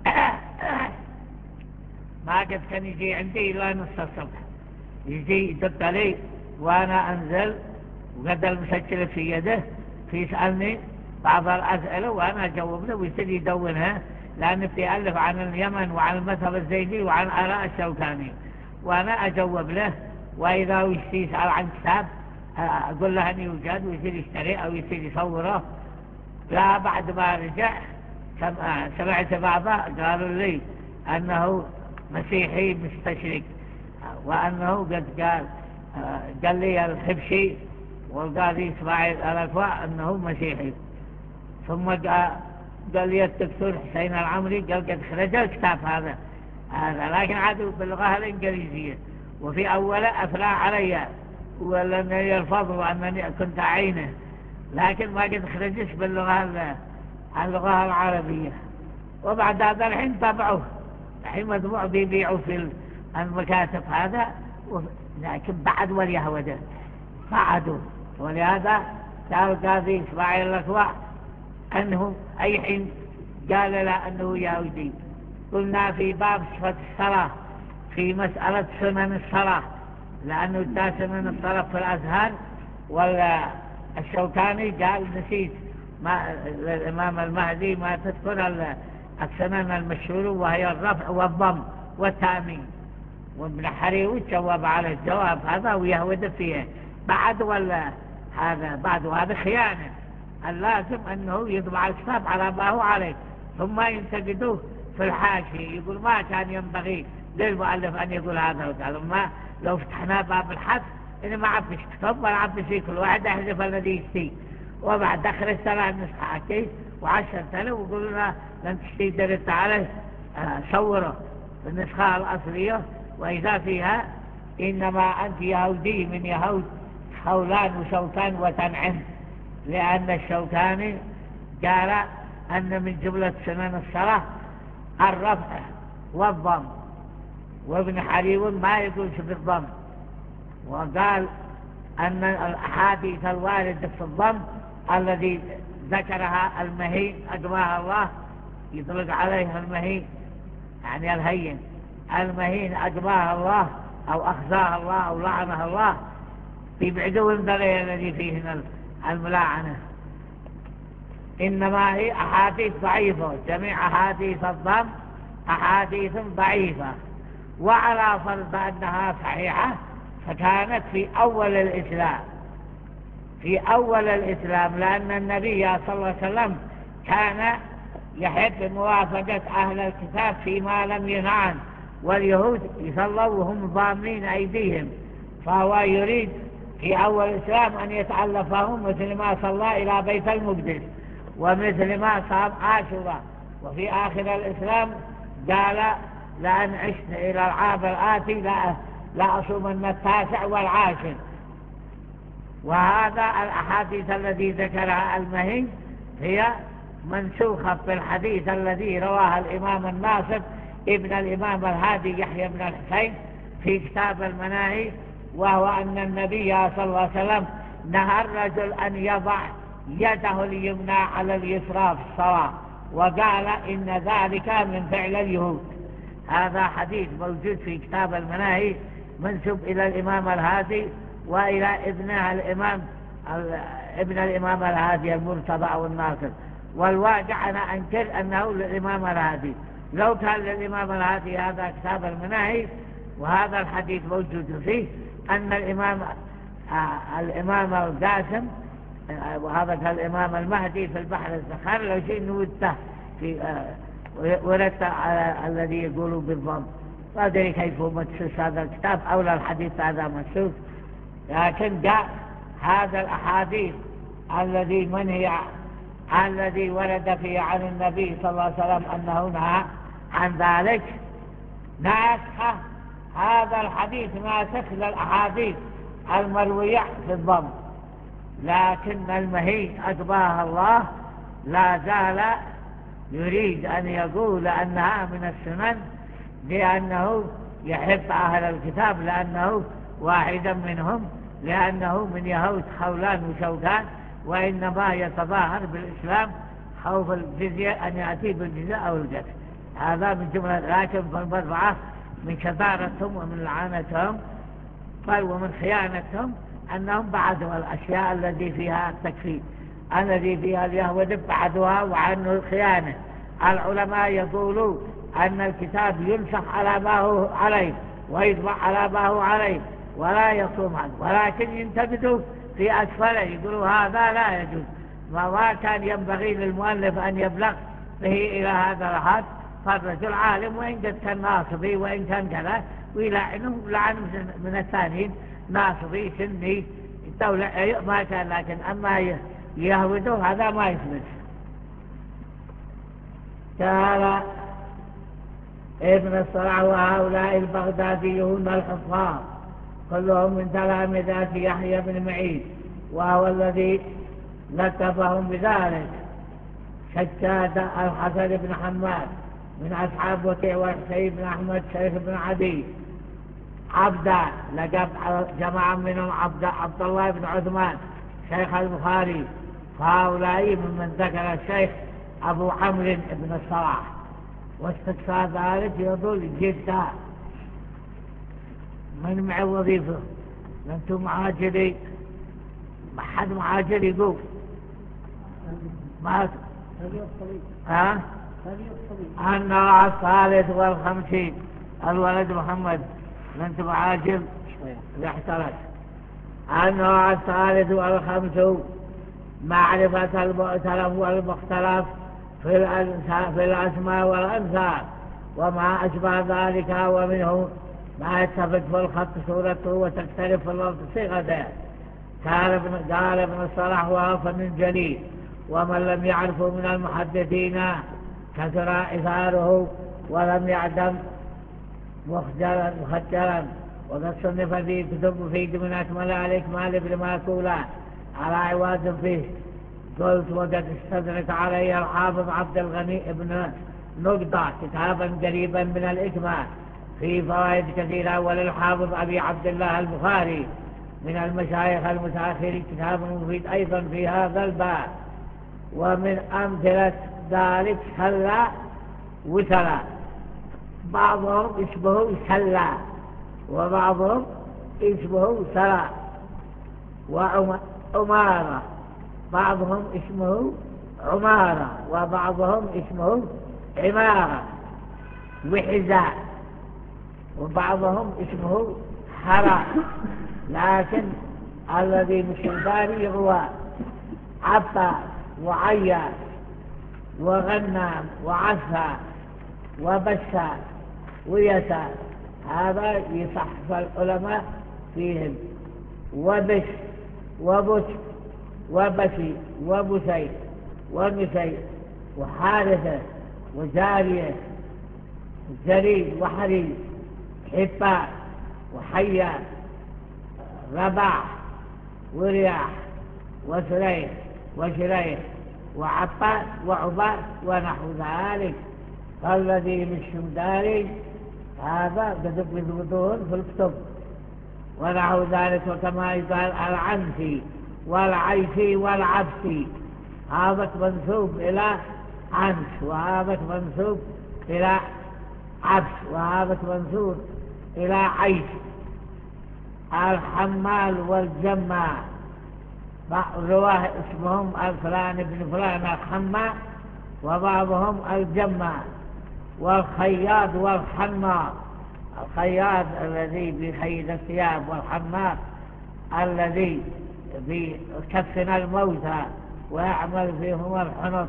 ما قد كان يجي عندي إلا نص الصبح، يجي يدق لي وأنا أنزل وقد المسجل في يده فيسألني بعض الأسئلة وأنا أجاوب له ويصير يدونها، لأن بيألف عن اليمن وعن المذهب الزيدي وعن آراء الشوكاني وأنا أجاوب له. وإذا يسأل عن كتاب أقول له أن يوجد ويصير يشتري أو يصير يصوره. لا بعد ما رجع سمعت بعضه قالوا لي أنه مسيحي مستشرك، وأنه قد قال لي الحبشي والقاضي إسماعيل الأكوع أنه مسيحي. ثم قال لي الدكتور حسين العمري قال قد خرج الكتاب هذا لكن عادوا باللغة الإنجليزية، وفي أوله أثنى علي ولأنني الفضل وأنني كنت أعينه، لكن ما قد خرجش باللغة العربية. وبعد هذا الحين طبعوه، الحين مطبوع بيبيعوا في المكاتب هذا، لكن بعد واليهودة بعدوا. ولهذا قال القاضي إسماعيل الأكوع أنه أي حين قال له أنه يهودي. قلنا في باب صفة الصلاة في مسألة سنن الصلاة، لأنه دا سنن الصلاة في الأذهان، والشوكاني قال نسيت الإمام المهدي ما تذكر السنن المشهورة وهي الرفع والضم والتأمين. وابن حريوي جواب على الجواب هذا ويهود فيه بعد هذا خيانة. اللازم أنه يطبع الكتاب على ما هو عليه، ثم ينتقدوه في الحاشية يقول ما كان ينبغي للمؤلف أن يقول هذا وقال ما لو فتحنا باب الحد إنه ما عبش كتب ولا عبش فيه، كل واحد يحذف الذي يشتي. وبعد دخل السنة نسخة عكي و10 سنة وقلنا لن تشتي درت عليه صوره النسخة الأصلية، وإذا فيها إنما أنت يهودي من يهود خولان وشوكان وتنعم، لأن الشوكاني قال أن من جملة سنن الصلاة الرفع والضم، وابن حريوي ما يقولش بالضم، وقال أن الأحاديث الواردة في الضم الذي ذكرها المهين أقواها الله، يطلق عليه المهين يعني الهين، المهين أقواها الله أو أخزاها الله أو لعنها الله، يبعدوا الدليل الذي فيه الملاعنة. إنما هي أحاديث ضعيفة، جميع أحاديث الضم أحاديث ضعيفة، وعلى فرض أنها صحيحة فكانت في أول الإسلام، لأن النبي صلى الله عليه وسلم كان يحب موافقة أهل الكتاب فيما لم ينه عنه، واليهود يصلوا وهم ضامنين أيديهم، فهو يريد في أول الإسلام أن يتعلفهم مثل ما صلى إلى بيت المقدس ومثل ما صام عاشوراء. وفي آخر الإسلام قال لأن عشت إلى العام الآتي لا أصومن 9 والعاشر. وهذا الأحاديث الذي ذكرها المهي هي منسوخة في الحديث الذي رواها الإمام الناصر ابن الإمام الهادي يحيى بن الحسين في كتاب المناهي، وهو أن النبي صلى الله عليه وسلم نهى الرجل أن يضع يده اليمنى على اليسرى في الصلاة، وقال إن ذلك من فعل اليهود. هذا حديث موجود في كتاب المناهي منسوب إلى الإمام الهادي وإلى ابن الإمام الهادي المرتضى أو الناصر. والواقع أنا أنكر أنه للإمام الهادي، لو كان للإمام الهادي هذا كتاب المناهي وهذا الحديث موجود فيه أن الإمام القاسم وهذا الإمام المهدي في البحر الزخار لو شيء نوده ورد الذي يقولوا بالضم، ما أدري كيف هو مدسوس هذا الكتاب أو لا الحديث هذا مدسوس. لكن جاء هذا الأحاديث الذي ورد فيه عن النبي صلى الله عليه وسلم أنه نهى عن ذلك ناسخة، هذا الحديث ناسخ للأحاديث المروية في الضم. لكن المهي أتباه الله لا زال يريد أن يقول أنها من السنن لأنه يحب أهل الكتاب، لأنه واحدا منهم، لأنه من يهود خولان وشوكان، وإنما يتظاهر بالإسلام خوف الجزية أن يأتي بالجزية أو الجزية. هذا من جملة، لكن فالبضعة من شطارتهم ومن لعنتهم بل ومن خيانتهم أنهم بعدوا الأشياء التي فيها التكفير، الذي فيها اليهود بعدوها وعنه الخيانة. العلماء يقولون أن الكتاب ينسخ على ما هو عليه ويطبع على ما هو عليه ولا يصوم عنه، ولكن ينتبدوا في أسفله، يقولوا هذا لا يجوز. ما كان ينبغي للمؤلف أن يبلغ به إلى هذا الحد، فالرجل عالم وإن قد كان ناصبي وإن كان كذا، ويلعنه لعن من الثانيين ناصبي سني الدولة ما كان، لكن أما يهودوا هذا ما يثبت. قال ابن الصلاح وهؤلاء البغداديون الحفاظ كلهم من تلامذة يحيى بن معين، وهو الذي لقبهم بذلك. شداد الحسن بن حماد من أصحاب وكيع وحسين بن أحمد شريف بن عدي. عبدا لقب جماعة منهم عبد الله بن عثمان شيخ البخاري، فهؤلاء ممن ذكر الشيخ أبو عمرو بن الصلاح. واستكفى ذلك يضل جدا من معي وظيفه، لأنتم معاجري، ما حد معاجر يقول ما النوع الثالث والخمسين الولد محمد، لأنتم معاجر يحترج. النوع الثالث والخمسون معرفة المؤتلف والمختلف في الأسماء والأنساب وما أشبه ذلك، ومنه ما يتفق في الخط صورته وتختلف في اللفظ صيغته. قال ابن الصلاح وهو فن جليل، ومن لم يعرفه من المحدثين كثر إثاره ولم يعدم مخجلا. وقد صنف فيه كتب فيه من أكمل الإكمال ابن ماكولا على عواد فيه. قلت وقد استدرك علي الحافظ عبد الغني ابن نقطة كتابا قريبا من الإكمال في فوائد كثيرة، وللحافظ أبي عبد الله البخاري من المشايخ المتأخرين كتاب مفيد أيضا في هذا الباب. ومن أمثلة ذلك سلا وسلا، بعضهم اسمه سلا وبعضهم اسمه سلا، وعمارة بعضهم اسمه عمارة وبعضهم اسمه عمارة، وحزاء وبعضهم اسمه حراء. لكن الذي بالشمداري هو عباس وعياس وغنام وعفا وبسا ويسا، هذا يصح العلماء فيهم. وبش وبش وبشي وبسي ومسي وحارثة وجارية جريد وحريد حبا وحيا رباح ورياح وسريح وشريح وعباس وعباس ونحو ذلك. فالذي بالشمداري هذا قد يثبتون في الكتب ونحو ذلك. وكما يقال العنسي والعيسي والعبسي، هذا منسوب إلى عنس وهذا منسوب إلى عبس وهذا منسوب إلى عيش. الحمال والجماع رواه اسمهم الفلان بن فلان الحمال وبعضهم الجماع. والخياط والحناط، الخياط الذي بيخيط الثياب، والحناط الذي بيكفن الموتى ويعمل فيهم الحنط،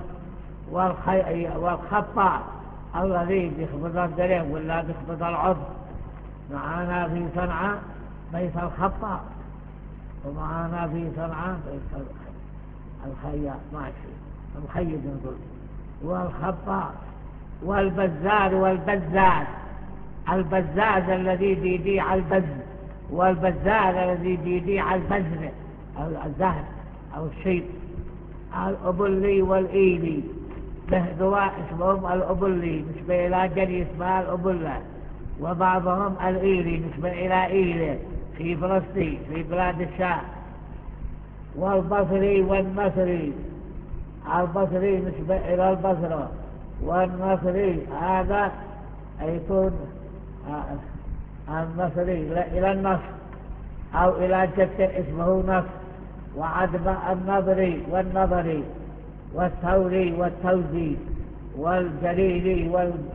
والخطاء الذي بيخبط الدريه ولا بيخبط العض. معنا في صنعاء بيت الخطاء، ومعنا في صنعاء بيت الخياط ماشي المخيط نقول، والخطاء والبزار والبزاز، البزاز الذي بيبيع البز، والبزار الذي بيبيع البزر الزهر أو الشيب. الأبلي والإيلي له دواء اسمهم الأبلي، نسبة إلى جري اسمها الأبلة. وبعضهم الإيلي نسبة إلى إيلة في فلسطين في بلاد الشام. والبصري والنصري، البصري نسبة إلى البصرة، والنصري هذا يكون النصري إلى النصر أو إلى جد اسمه نصر. وعدم النظري والنظري والثوري والتوزي والجليلي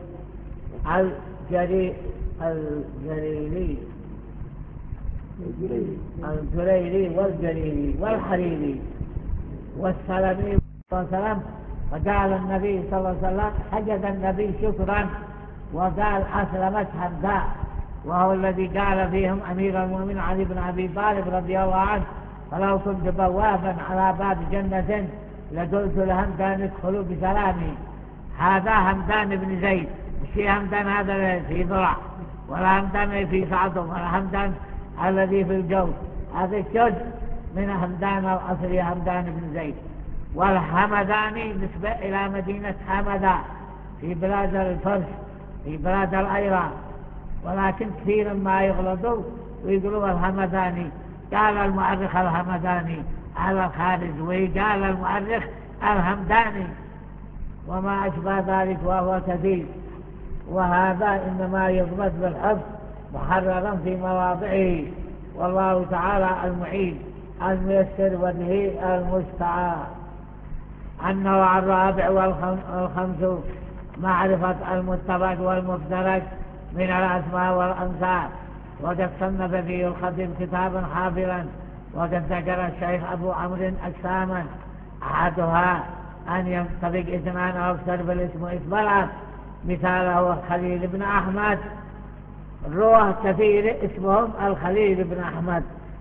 الجليلي والجليلي والحريري والسلمي والسلام. فقال النبي صلى الله عليه وسلم سجد النبي شكرا وقال أسلمت همداء، وهو الذي قال فيهم أمير المؤمنين علي بن أبي طالب رضي الله عنه: فلو كنت بوابا على باب جنة لقلت لهمدان ادخلوا بسلامي. هذا همدان بن زيد، مش همدان هذا في ضلع، ولا همدان في صعدهم، ولا همدان الذي في الجو، هذا جزء من همدان الأصلي همدان بن زيد. والهمداني نسبة إلى مدينة همدا في بلاد الفرس في بلاد الأيران، ولكن كثيرا ما يغلطوا ويقولوا الهمداني. قال المؤرخ الهمداني على الخارج، وقال المؤرخ الهمداني، وما أشبه ذلك وهو كثير. وهذا إنما يضبط بالحفظ محررا في مواضعه، والله تعالى المعين الميسر وبه المستعان. النوع الرابع والخمسون معرفة المتفق والمفترق من الأسماء والأنساب. وقد صنف فيه الخطيب كتابا حافلا، وقد ذكر الشيخ أبو عمرو أقساما، أحدها أن ينطبق اثنان أو أكثر بالاسم إثبالا، مثاله خليل بن أحمد. رواه كثير اسمهم الخليل بن أحمد.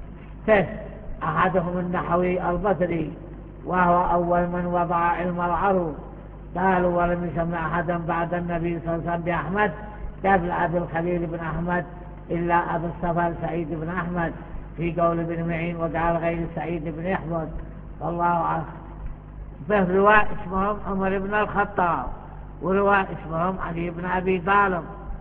أحدهم النحوي البصري، وهو أول من وضع علم العروض. قالوا ولم يسمى أحدا بعد النبي صلى الله عليه وسلم بأحمد قبل أبي الخليل بن أحمد إلا أبو الصفا سعيد بن أحمد في قول ابن معين، وقال غير سعيد بن أحمد والله أعلم. به رواة اسمهم عمر بن الخطاب، ورواة اسمهم علي بن أبي طالب.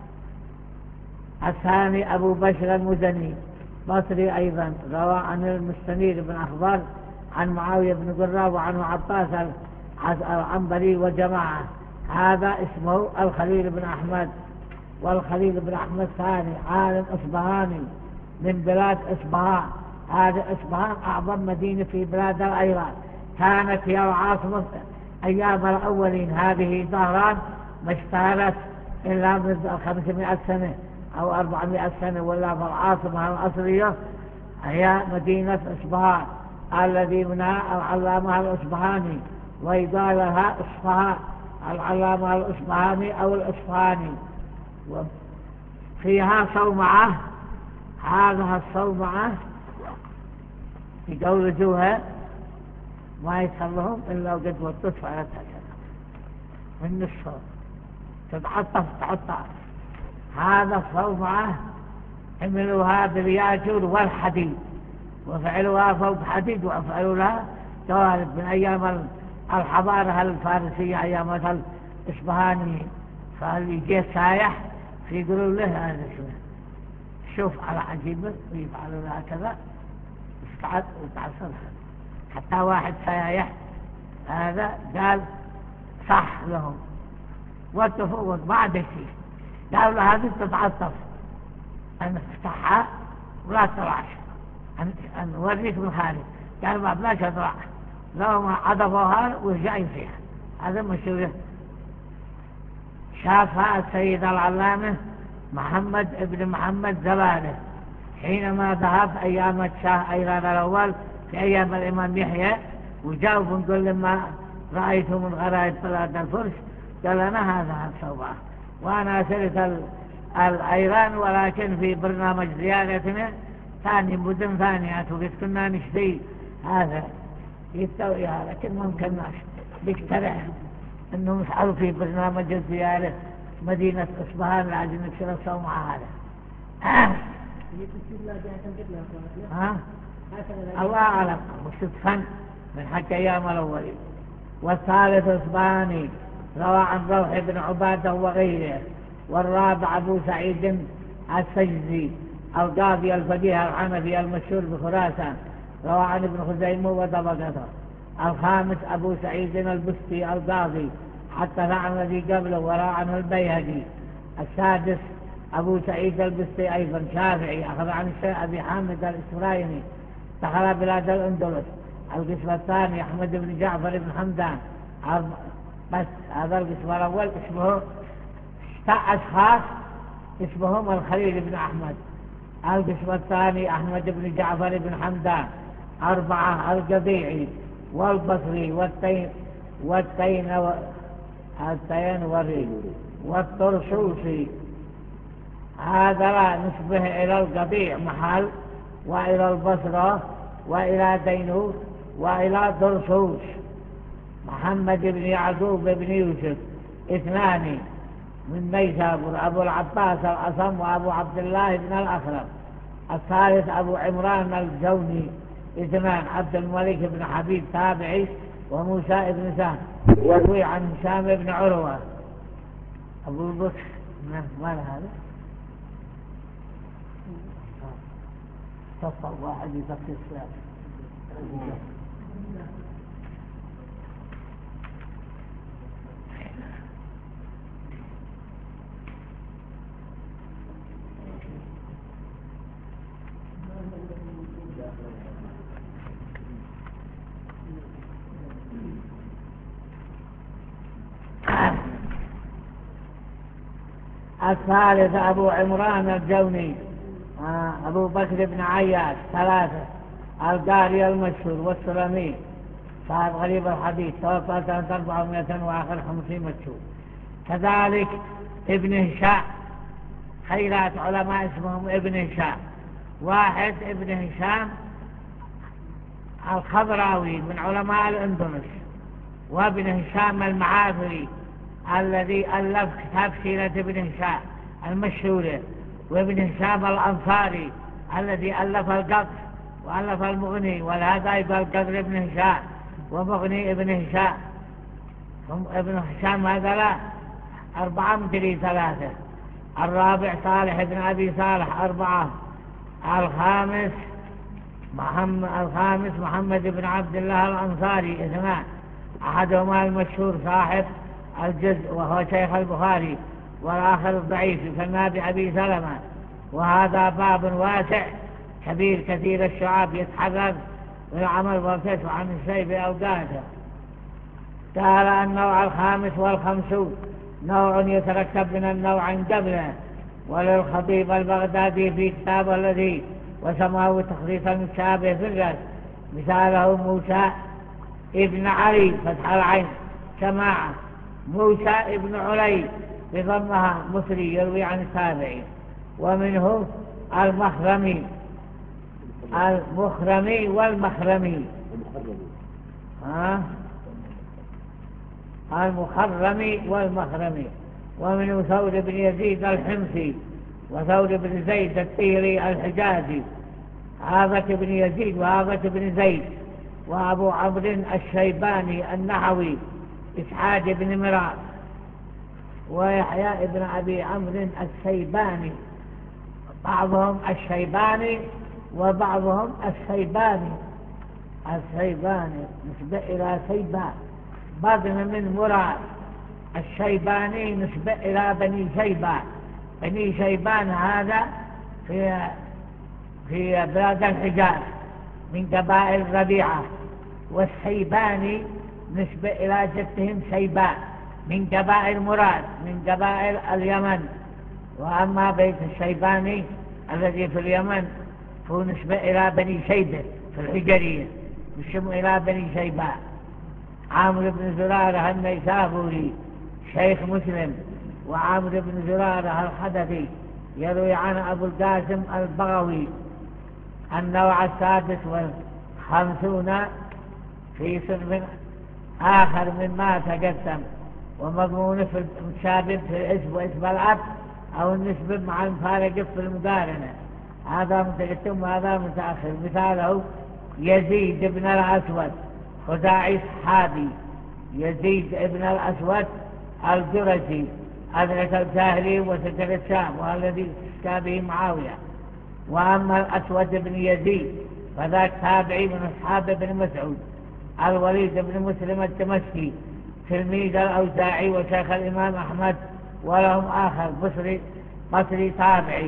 الثاني أبو بشر المزني بصري أيضا، روى عن المستنير بن أخبار عن معاوية بن قراب وعنه عباس العنبري وجماعة. هذا اسمه الخليل بن أحمد. والخليل بن أحمد ثاني عالم إصبهاني من بلاد إصبهان. هذا إصبهان أعظم مدينة في بلاد الإيران، كانت هي العاصمة أيام الأولين. هذه ظهران ما اشتهرت إلا من 500 سنة أو 400 سنة، ولا فالعاصمة الأصلية هي مدينة إصبهان الذي منها العلامة الإصبهاني، ويقال لها إصفهان، العلامة الإصبهاني أو الإصفهاني. وفيها صومعة، هذا الصومعة يجوزوها ما يدخلهم إلا وقد وطت فعلتها كذا من الصوم تتعطف. هذا الصومعة عملوها بالياجور والحديد، وفعلوها فوق حديد، وفعلوا لها توالد من أيام الحضارة الفارسية أيام الإصبهاني. فاللي جاء سايح فيقولوا له هذا شوف على عجيبه، ويفعلوا لها كذا وتعصرها. حتى واحد سايح هذا قال صح لهم واتفقوا بعد شيء، قالوا له هذه تتعطف أن تفتحها ولا تطلعش، أن نوريك من خارج. قالوا ما بلاش أطلع، لو ما عطفوها ورجعوا فيها. هذا مشهور. شافها السيد العلامة محمد ابن محمد زباله حينما ذهب أيام الشاه أيران الأول في أيام الإمام يحيى، وجاوب ونقول لما رأيته من غرائب بلاد الفرس، قال لنا هذا الصوبة. وأنا سرت الأيران، ولكن في برنامج زيارتنا ثاني مدن ثانية، وقد كنا نشتري هذا يستوي، لكن ممكن نقترح أنه يفعلوا في برنامج الزيارة مدينة إصبهان لعجل نكسر الصومعة هذا. الله أعلم، مستفن من حتى أيام الأولين. والثالث إصبهاني روى عن روح بن عبادة وغيره، والرابع أبو سعيد السجزي القاضي الفقيه الحنفي المشهور بخراسان، روى عن ابن خزيمة وطبقته. الخامس أبو سعيد البستي القاضي حتى عن الذي قبله وروى عنه البيهقي. السادس أبو سعيد البستي أيضا شافعي، أخذ عن الشيخ أبي حامد الإسرائيلي، دخل بلاد الأندلس. القسم الثاني أحمد بن جعفر بن حمدان. بس هذا القسم الأول اسمه أشخاص اسمهم الخليل بن أحمد. القسم الثاني أحمد بن جعفر بن حمدان. 4 القبيعي والبصري والتينوري والطرسوسي. هذا لا نسبه إلى القبيع محل، وإلى البصرة، وإلى دينور، وإلى طرسوس. محمد بن يعقوب بن يوسف 2 من نيسابور، أبو العباس الأصم وأبو عبد الله بن الأخرم. الثالث أبو عمران الجوني 2 عبد الملك بن حبيب تابعي، وموسى بن سهل. وروي عن هشام بن عروة. أبو بكر ما هذا تصل واحد يتقي السلام. الثالث أبو عمران الجوني أبو بكر بن عياش 3 القاري المشهور والسلمي، صاحب غريب الحديث، توفى سنة 400 وآخر 500 مكتوب. كذلك ابن هشام، خيرات علماء اسمهم ابن هشام. 1 ابن هشام الخضراوي من علماء الأندلس، وابن هشام المعافري الذي ألف كتاب سيرة ابن هشام المشهورة، وابن هشام الأنصاري الذي ألف القطر وألف المغني، ولهذا يقال قطر ابن هشام ومغني ابن هشام. ابن هشام هذا لا 4 مدري 3. الرابع صالح بن أبي صالح 4. الخامس محمد بن عبد الله الأنصاري 2، أحدهما المشهور صاحب الجزء وهو شيخ البخاري، والآخر الضعيف يسمى بأبي سلمة. وهذا باب واسع كبير كثير الشعاب يتحرر بالعمل والكشف عن الشيء بأوقاته. قال النوع 55 نوع يتركب من النوع قبله. وللخطيب البغدادي في كتاب الذي وسماه تخصيص المتشابه في الرد مثاله موسى ابن علي فتح العين سماعة، موسى ابن علي بضمها مصري يروي عن التابعي. ومنه المخرمي والمخرمي المخرمي والمخرمي. ومنه ثور بن يزيد الحمصي، وثور بن زيد التيري الحجازي، عابة بن يزيد وعابة بن زيد، وأبو عمرو الشيباني النحوي إسحاق بن مراس، ويحيى بن أبي عمرو الشيباني، بعضهم الشيباني وبعضهم الشيباني نسبة إلى شيبان بدن من مراد. الشيباني نسبة إلى بني شيبان. بني شيبان هذا في بلاد الحجاز من قبائل ربيعة. والشيباني نسبة إلى جدهم شيبان من قبائل مراد من قبائل اليمن. وأما بيت الشيباني الذي في اليمن هو نسبة إلى بني شيبة في الحجرية، نسبة إلى بني شيبان. عامر بن زرارة النيسابوري شيخ مسلم، وعامر بن زرارة الحدثي يروي عن أبو القاسم البغوي. النوع 56 في صنف آخر مما تقدم، ومضمون في المتشابه في الاسم واسم الأب أو النسبة مع المفارقة في المقارنة. هذا متقدم وهذا متأخر. مثاله يزيد بن الأسود خزاعي صحابي، يزيد بن الأسود الجرجي أدرك الجاهلي وسجل الشام والذي استسقى به معاوية. وأما الأسود بن يزيد فذاك تابعي من أصحاب ابن مسعود. الوليد بن مسلم الدمشقي تلميذ الأوزاعي وشيخ الإمام أحمد، ولهم آخر بصري تابعي.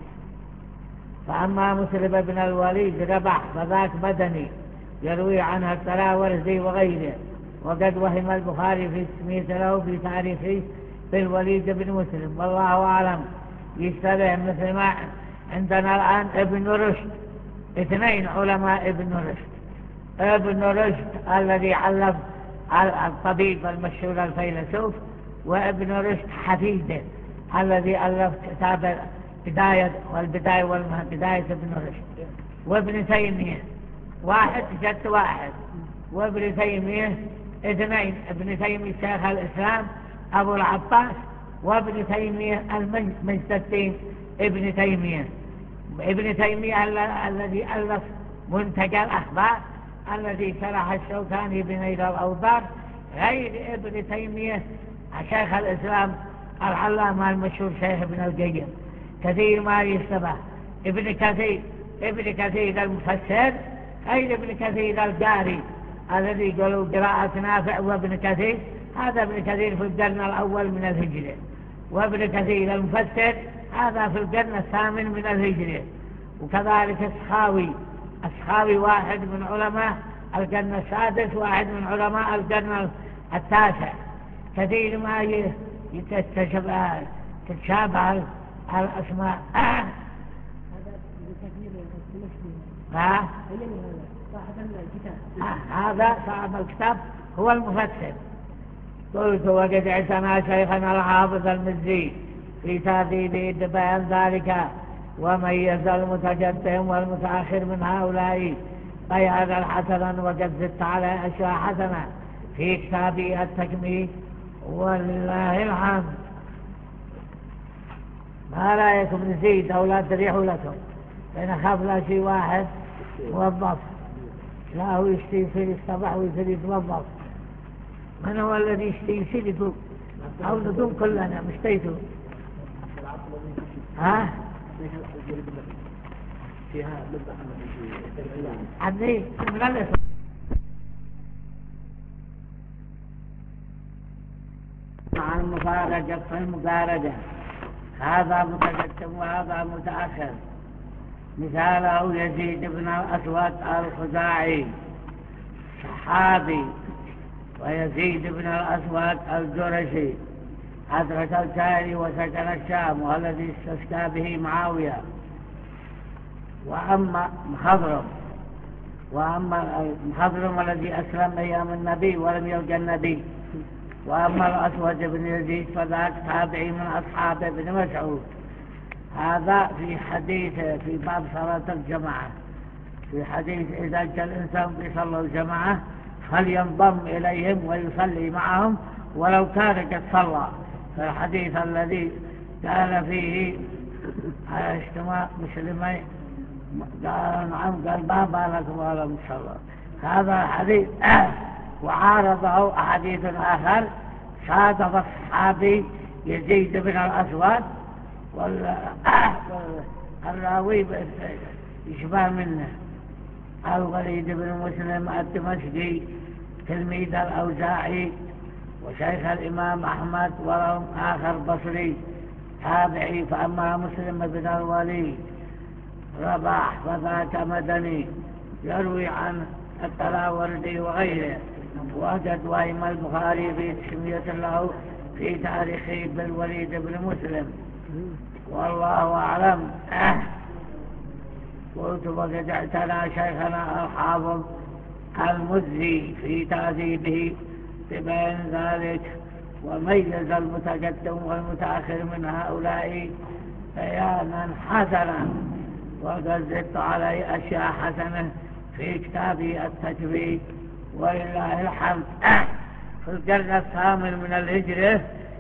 فأما مسلم بن الوليد ربح فذاك مدني يروي عنها الطراوردي وغيره. وقد وهم البخاري في تسمية له في تاريخه بالوليد بن مسلم، والله أعلم. يشتبه مثل ما عندنا الآن ابن رشد، اثنين علماء ابن رشد. ابن رشد الذي علم الطبيب المشهور الفيلسوف، وابن رشد حفيده الذي ألف كتاب بداية ابن رشد. وابن تيمية واحد جد واحد، وابن تيمية اثنين. ابن تيمية شيخ الإسلام أبو العباس، وابن تيمية مجد الدين ابن تيمية. ابن تيمية الذي ألف منتجى الأخبار الذي شرح الشوكاني بنيل الأوطار، غير ابن تيمية شيخ الإسلام العلامة المشهور شيخ ابن القيم. كثير ما يشتبه. ابن كثير المفسر غير ابن كثير القاري الذي قالوا قراءة نافع وابن كثير، هذا ابن كثير في القرن الأول من الهجرة، وابن كثير المفسر هذا في القرن الثامن من الهجرة. وكذلك السخاوي واحد من علماء القرن السادس، واحد من علماء القرن التاسع. كثير ما تتشابه الأسماء. هذا صاحب الكتاب هو المفسر. قلت وقد اعتنى شيخنا الحافظ المزي في تهذيب بيان ذلك، وميز المتقدم والمتأخر من هؤلاء بيانا حسنا، وقد زدت على أشياء حسنة في كتابي التكميل، ولله الحمد. ما رأيكم نزيد أو لا تريحوا لكم؟ لأن أخاف لا شيء واحد موظف، لا هو يشتي يصير الصباح ويصير يتوظف. من هو الذي يشتي يصير يتوب؟ أو ندوم كلنا مشتيتوا. ها؟ عدي المغلس مع المفارقة في المقارنة، هذا متقدم وهذا متأخر. مثاله يزيد بن الأسود الخزاعي صحابي، ويزيد بن الأسود الجرشي أدرك الجاهلي وسكن الشام والذي استسقى به معاوية. وأما مخضرم الذي أسلم أيام النبي ولم يلقى النبي. وأما الأسود بن يزيد فذاك تابعي من أصحاب ابن مسعود. هذا في حديث في باب صلاة الجماعة، في حديث إذا جاء الإنسان بيصلوا الجماعة فلينضم إليهم ويصلي معهم ولو كان قد صلى. فالحديث الذي قال فيه اجتماع مسلمين قال نعم، قال بابا لكم ولم تصلوا. هذا حديث وعارضه حديث آخر صادف الصحابي يزيد بن الأسود والراوي يشبه منه الوليد بن مسلم الدمشقي تلميذ الأوزاعي وشيخ الإمام أحمد، ولهم آخر بصري تابعي. فأما مسلم بن الوليد رباح فذاك مدني يروي عن الطراوردي وغيره. وقد وهم البخاري في تسمية له في تاريخه بالوليد بن مسلم، والله أعلم. قلت وقد اعتنى شيخنا الحافظ المزي في تهذيبه ببين ذلك، وميز المتقدم والمتأخر من هؤلاء بيانا حسنا، وقد زدت عليه أشياء حسنة في كتابي التجويد، ولله الحمد. في القرن الثامن من الهجرة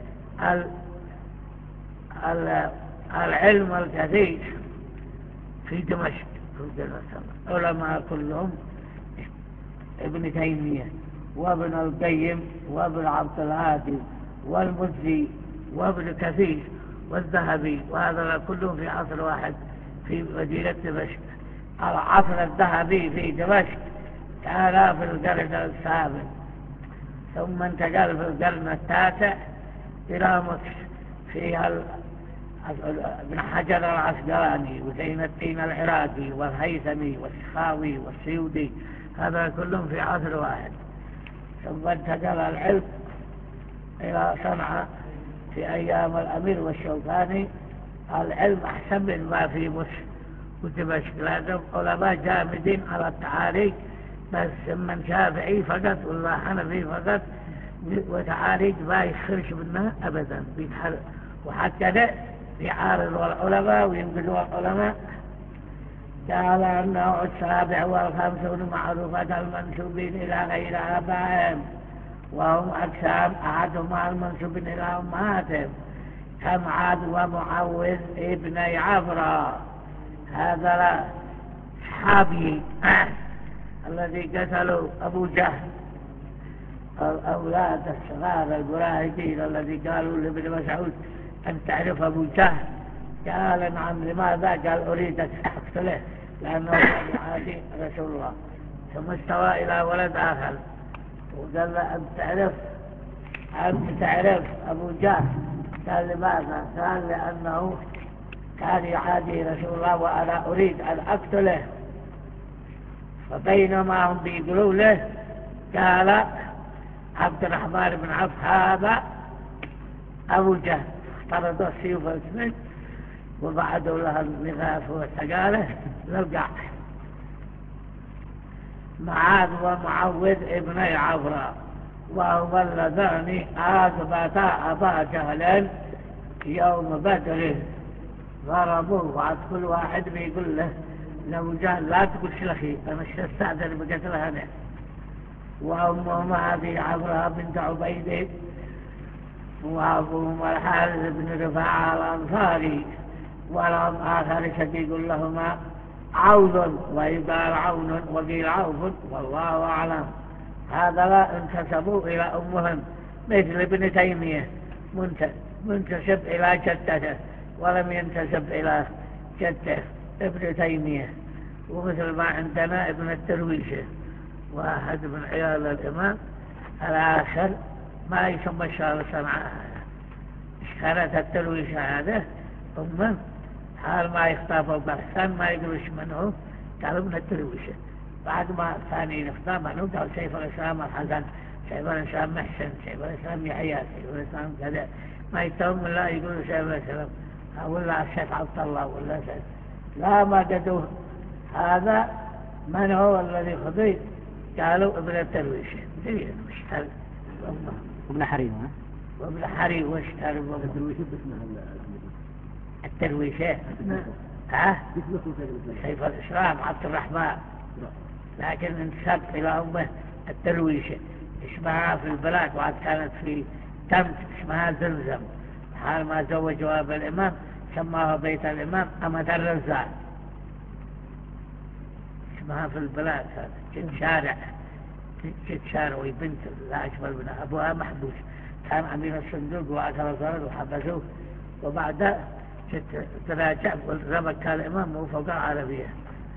العلم الكثير في دمشق في القرن الثامن، علماء كلهم ابن تيمية وابن القيم وابن عبد الهادي والمزي وابن كثير والذهبي، وهذا كلهم في عصر واحد في مدينة دمشق. العصر الذهبي في دمشق كان في القرن الثامن، ثم انتقل في القرن التاسع إلى مصر، فيها ابن حجر العسقلاني وزين الدين العراقي والهيثمي والسخاوي والسيودي، هذا كلهم في عصر واحد. ثم انتقل العلم إلى صنعاء في أيام الأمير والشوكاني. العلم أحسن من ما في مصر ودمشق، لأنهم علماء جامدين على التعاريج، بس من شافعي فقط ولا حنفي فقط، وتعاريج ما يخرج منها أبدا بيتحرك، وحتى ده يعارضوا العلماء وينقذوا العلماء. قال النوع السابع والخمسون معروفة المنسوبين إلى غير آبائهم، وهم أقسام: أحدهما المنسوب إلى أمهاتهم كمعاد ومعوذ ابني عفراء، هذا صحابي الذي قتلوا أبو جهل، الأولاد الصغار المراهقين الذي قالوا لابن مسعود: أن تعرف أبو جهل؟ قال: نعم. لماذا؟ قال: أريد أن أقتله لأنه كان يعادي رسول الله. ثم استوى إلى ولد آخر وقال له: أن تعرف أبو جهل؟ قال: لماذا؟ قال: لأنه كان يعادي رسول الله وأنا أريد أن أقتله. فبينما هم بيقولوا له قال عبد الرحمن بن عوف: هذا أبو جهل. اخترضوا السيوف والسمك وبعدوا لها النغاف والسقالة للقاع. معاذ ومعوذ ابني عفراء، وهما اللذان أثبتا أبا جهل يوم بدر، ضربوه، وعد كل واحد بيقول له لو جهل: لا تقول شلخي، أنا استأذن بقتلها أنا. وأمهما هذه عفراء بنت عبيد، وأبوهما الحارث بن رفاعة الأنصاري، ولهم آخر شقيق لهما عوض، ويقال عون وقيل عوف، والله أعلم. هذا لا انتسبوا إلى أمهم، مثل ابن تيمية منتسب إلى جدته ولم ينتسب إلى جده ابن تيمية. ومثل ما عندنا ابن الترويشة، واحد من عيال الإمام الآخر ما يسمى الشهر صنعاء، كانت الترويشة هذا أمه، حال ما يخطافوا بحثان ما يقولوش منه، قالوا ابن الترويشة. بعد ما ثاني نخطى منه قال شيخ الإسلام الحسن، شيخ الإسلام محسن، شيخ الإسلام يحيى، شيخ الإسلام كذا، ما يتهم لا يقولوا شيخ الإسلام ولا الشيخ عبد الله ولا شيخ، لا ما قدوه. هذا من هو الذي خذي؟ قالوا ابن الترويشة. واشتر ابن حريم، وابن حريم واشتر الترويشة. شيخ الإسلام عبد الرحمن، لكن انتسب إلى أمه الترويشة، اسمها في البلاد، وعد كانت في تمت اسمها زمزم. حال ما زوجوا بالإمام سماها بيت الإمام أمة الرزاق، اسمها في البلاد. جد شارع وبنت لا أشبه منها، أبوها محبوس، كان أمين الصندوق وأكل صارت وحبسوه، وبعد تراجع وربك الإمام وفوق العربية.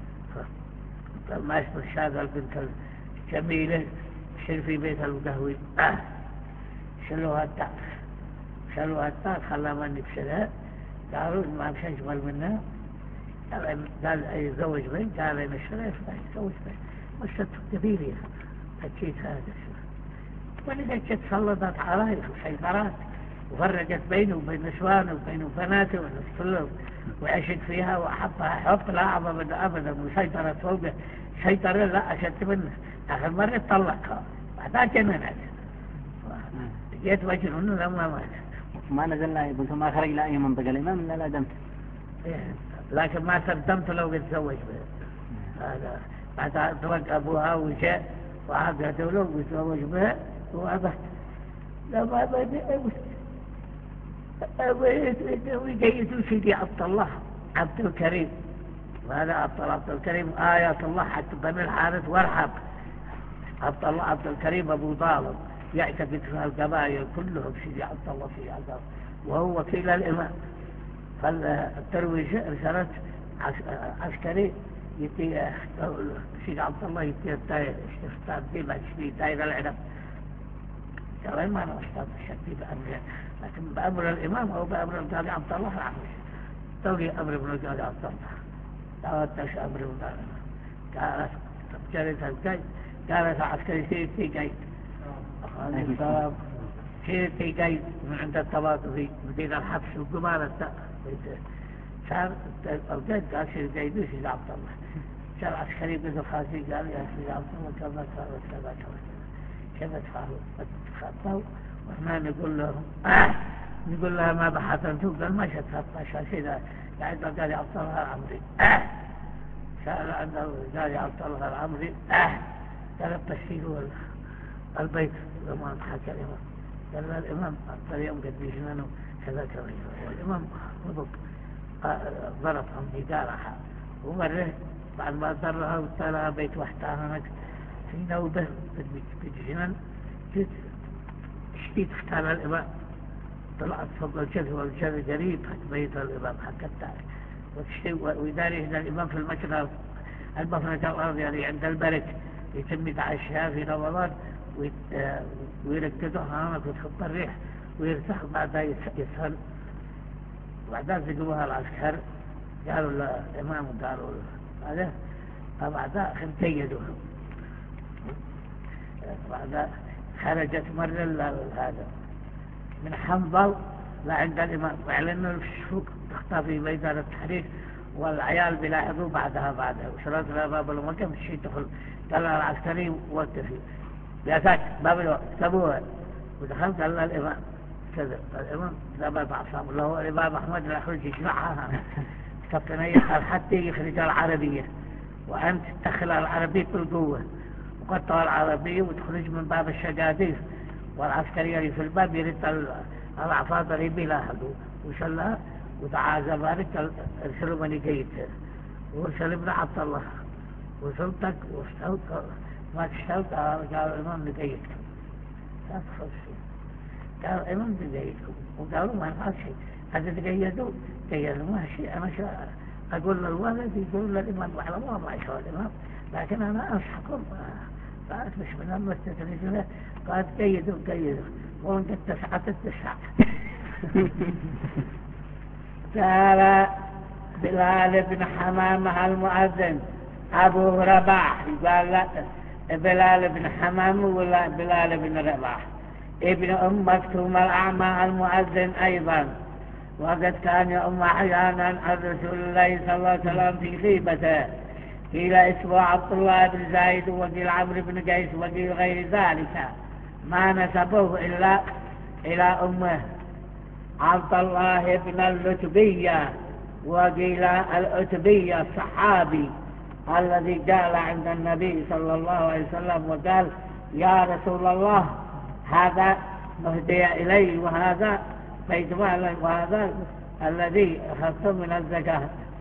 ما اسم الشاذة البنت الجميلة شل في بيت القهوي، شلوها التاق خلى من يبشرها، قالوا ما مش أجمل منها، قال يتزوج بنت، قال إن الشريف لا يتزوج بنت، وشت كبيرة أكيد هذا الشيء. ولذلك تسلطت عليه سيطرات، وفرقت بينه وبين نسوانه وبين بناته والناس كلهم، وعشت فيها وحبها حب لا أعظم من أبدا، وسيطرت فوقه سيطرة لا أشد منه. آخر مرة طلقها بعدها جننت، جيت مجنون لما مات. ما نزل لا يقول ثم خرج لا أي منطقة الإمام إلا لا دمت، لكن ما سردمت لو يتزوج به. هذا بعد طلق أبوها وجاء وعقدوا له ويتزوج به وأبت لما بدأ ويجيزوا سيدي عبد الكريم، وهذا عبد الكريم آيات الله حتى بني الحارث وارحب. عبد الكريم أبو طالب يعتقد في القبائل كلهم سيدي عبد الله في عذاب، وهو وكيل الإمام. فالتروي رسالة عسكري يتي سيد عبد الله يتي استفتاد دي بعد شديد داير العنب قال ما أنا أستاذ الشديد بأمر، لكن بأمر الإمام أو بأمر القاضي عبد الله العمري تولي أمر ابن القاضي عبد الله دعوتش أمر ابن الإمام. قالت جلس الجاي قالت عسكري سيدتي جاي السلام سيدتي جاي من عند الطباط في مدينة الحبس وقمالة صار الجاي قال سيدتي جاي بي سيد عبد الله صار عسكري بن خالتي قال يا سيد عبد الله كذا كذا كذا كذا تخطوا واحنا نقول لها ما بحثنتم قال ما شتخطى شاشدة قاعد قال عبد الله العمري سأل عنه قال عبد الله العمري قال بسيروا البيت الإمام حكى الإمام قال الإمام أكثر يوم قد بيجنانه كذا كذا والإمام ربط ضربهم بدارها ومره بعد ما ضرها وطلع بيت وحدها في نوبة بالجنان اشتيت اختار الإمام طلعت فوق الجذر والجذر قريب بيت الإمام حق التاريخ ويداري هنا الإمام في المشرق المفرق الأرض يعني عند البرك يتم تعشها في رمضان ويركزوها هناك وتخط الريح ويرتاح بعدها يسهل وبعدها زقوها العسكر قالوا الإمام وقالوا هذا فبعدها خمتيدوها بعدها خرجت مرة هذا من حنظل لعند الإمام وإعلنوا الشوق تختفي ميدان التحرير والعيال بيلاحظوا بعدها وشرط لها باب المكان الشيء دخل قال العسكري وقفي يا ساك باب الوقت سبوها ودخلت قال الإمام كذا الإمام ذبت عصام الله هو الإمام أحمد لا يخرج يجمعها كابتن يسأل حتى يخرج العربية وأنت تدخل العربية بالقوة وقطع العربية وتخرج من باب الشقاديف والعسكري في الباب يرد العفاضر بيلاحظوا وشلها ودعا زبارك ارسلوا من جيد وارسل ابن عبد الله وصلتك واستوت ما تشتوت قال الإمام نجيدكم لا تخص فيه قال الإمام نجيدكم وقالوا ما نفعل شيء هذا تقيدوا ما شيء أنا أقول للوالد يقول للإمام وعلى الله ما يشوى الإمام لكن أنا أنصحكم قالت مش من المستثنين قالت قيدوا وانت التسعة قال بلال بن حمامة المؤذن أبو رباح قال لا بلال بن حمامة ولا بلال بن رباح ابن أم مكتوم الأعمى المؤذن أيضا وقد كان يؤم أحيانا عن رسول الله صلى الله عليه وسلم في غيبته قيل اسمه عبد الله بن زايد وقيل عمرو بن قيس وقيل غير ذلك ما نسبوه إلا إلى أمه عبد الله بن اللتبية وقيل الأتبية الصحابي الذي قال عند النبي صلى الله عليه وسلم وقال يا رسول الله هذا مهدي إلي وهذا بيت مال وهذا الذي أخذته من الزكاة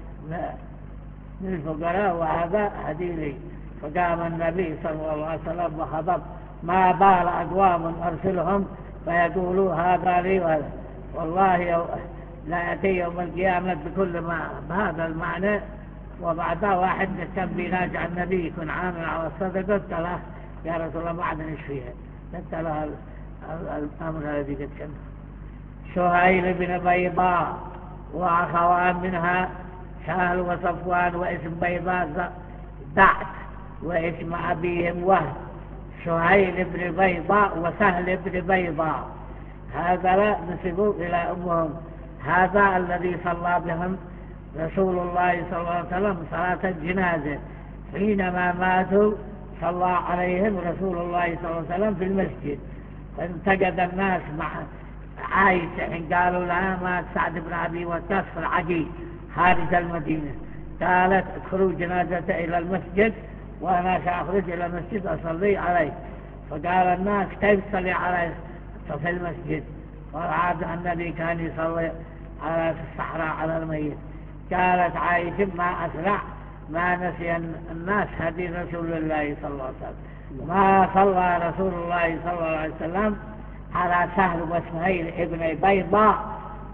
من الفقراء وهذا هدي. فقام النبي صلى الله عليه وسلم وخطب ما بال أقوام أرسلهم فيقولوا هذا لي وهذا والله لا يأتي يوم القيامة بكل ما بهذا المعنى. وبعدها واحد كان بيناجع النبي يكون عامل على الصدقة قلت له يا رسول الله ما عاد نشفيها قلت له الأمر الذي قد كان سهيل بن بيضاء وأخوان منها سهل وصفوان واسم بيضاء دعت واسم أبيهم وهب سهيل بن بيضاء وسهل بن بيضاء هذا لا نسبوا إلى أمهم. هذا الذي صلى بهم رسول الله صلى الله عليه وسلم صلاة الجنازة حينما ماتوا صلى عليهم رسول الله صلى الله عليه وسلم في المسجد فانتقد الناس مع عائشة حين قالوا لها مات سعد بن أبي وقاص في العقيق خارج المدينة قالت ادخلوا جنازته إلى المسجد وأنا سأخرج إلى المسجد أصلي عليه. فقال الناس كيف تصلي عليه في المسجد والعادة النبي كان يصلي على الصحراء على الميت. قالت عائشة ما أسرع ما نسي الناس هدي رسول الله صلى الله عليه وسلم ما صلى رسول الله صلى الله عليه وسلم على سهل وسهيل ابن بيضاء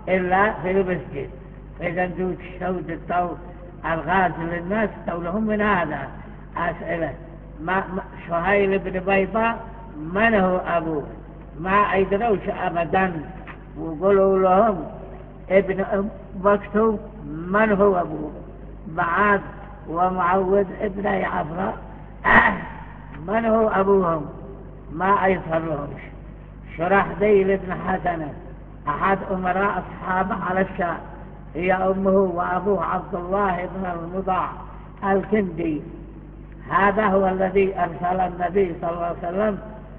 إلا في المسجد. فإذا أنتم تشتوا الغاز للناس تولهم من هذا أسئلة. سهيل بن بيضاء من هو أبوه؟ ما يدروش أبدا. وقولوا لهم ابن مكتوم من هو أبوه؟ معاذ ومعوذ ابن عفراء من هو أبوهم؟ ما يصرهمش. شرحبيل بن حسنة أحد أمراء أصحابه على الشام، هي أمه وأبوه عبد الله بن المضاع الكندي. هذا هو الذي أرسل النبي صلى الله عليه وسلم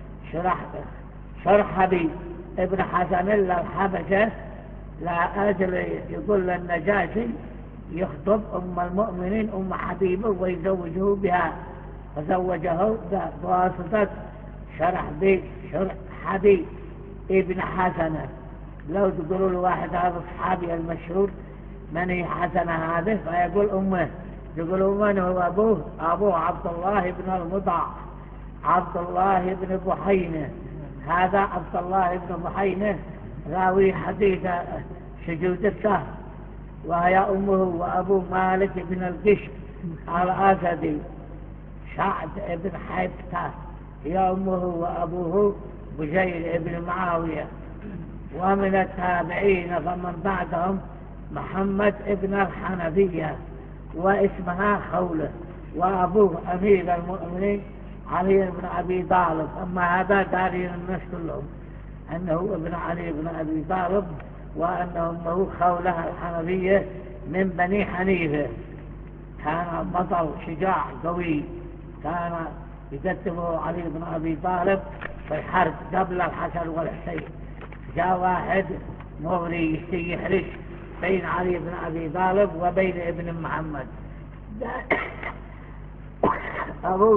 شرحبيل ابن حسن إلى الحبشة لأجل يقول للنجاشي يخطب أم المؤمنين أم حبيبه ويزوجه بها، فزوجه بواسطة شرحبيل ابن حسنة. لو تقولوا لواحد هذا الصحابي المشهور من هي حسنة هذه فيقول أمه، يقولوا من هو أبوه عبد الله بن المضاع عبد الله بن بحينة. هذا عبد الله بن بحينة راوي حديث سجود السهو، وهي أمه وأبوه مالك بن القشط الأسدي. سعد بن حبتة هي أمه وأبوه بجير بن معاوية. ومن التابعين فمن بعدهم محمد بن الحنفية واسمها خولة، وأبوه أمير المؤمنين علي بن أبي طالب. أما هذا دارين الناس كلهم أنه ابن علي بن أبي طالب، وأنه أمه خولة الحنفية من بني حنيفة. كان بطل شجاع قوي، كان يقدمه علي بن أبي طالب في الحرب قبل الحسن والحسين. جاء واحد مغري يحرش بين علي بن أبي طالب وبين ابن محمد. أبوه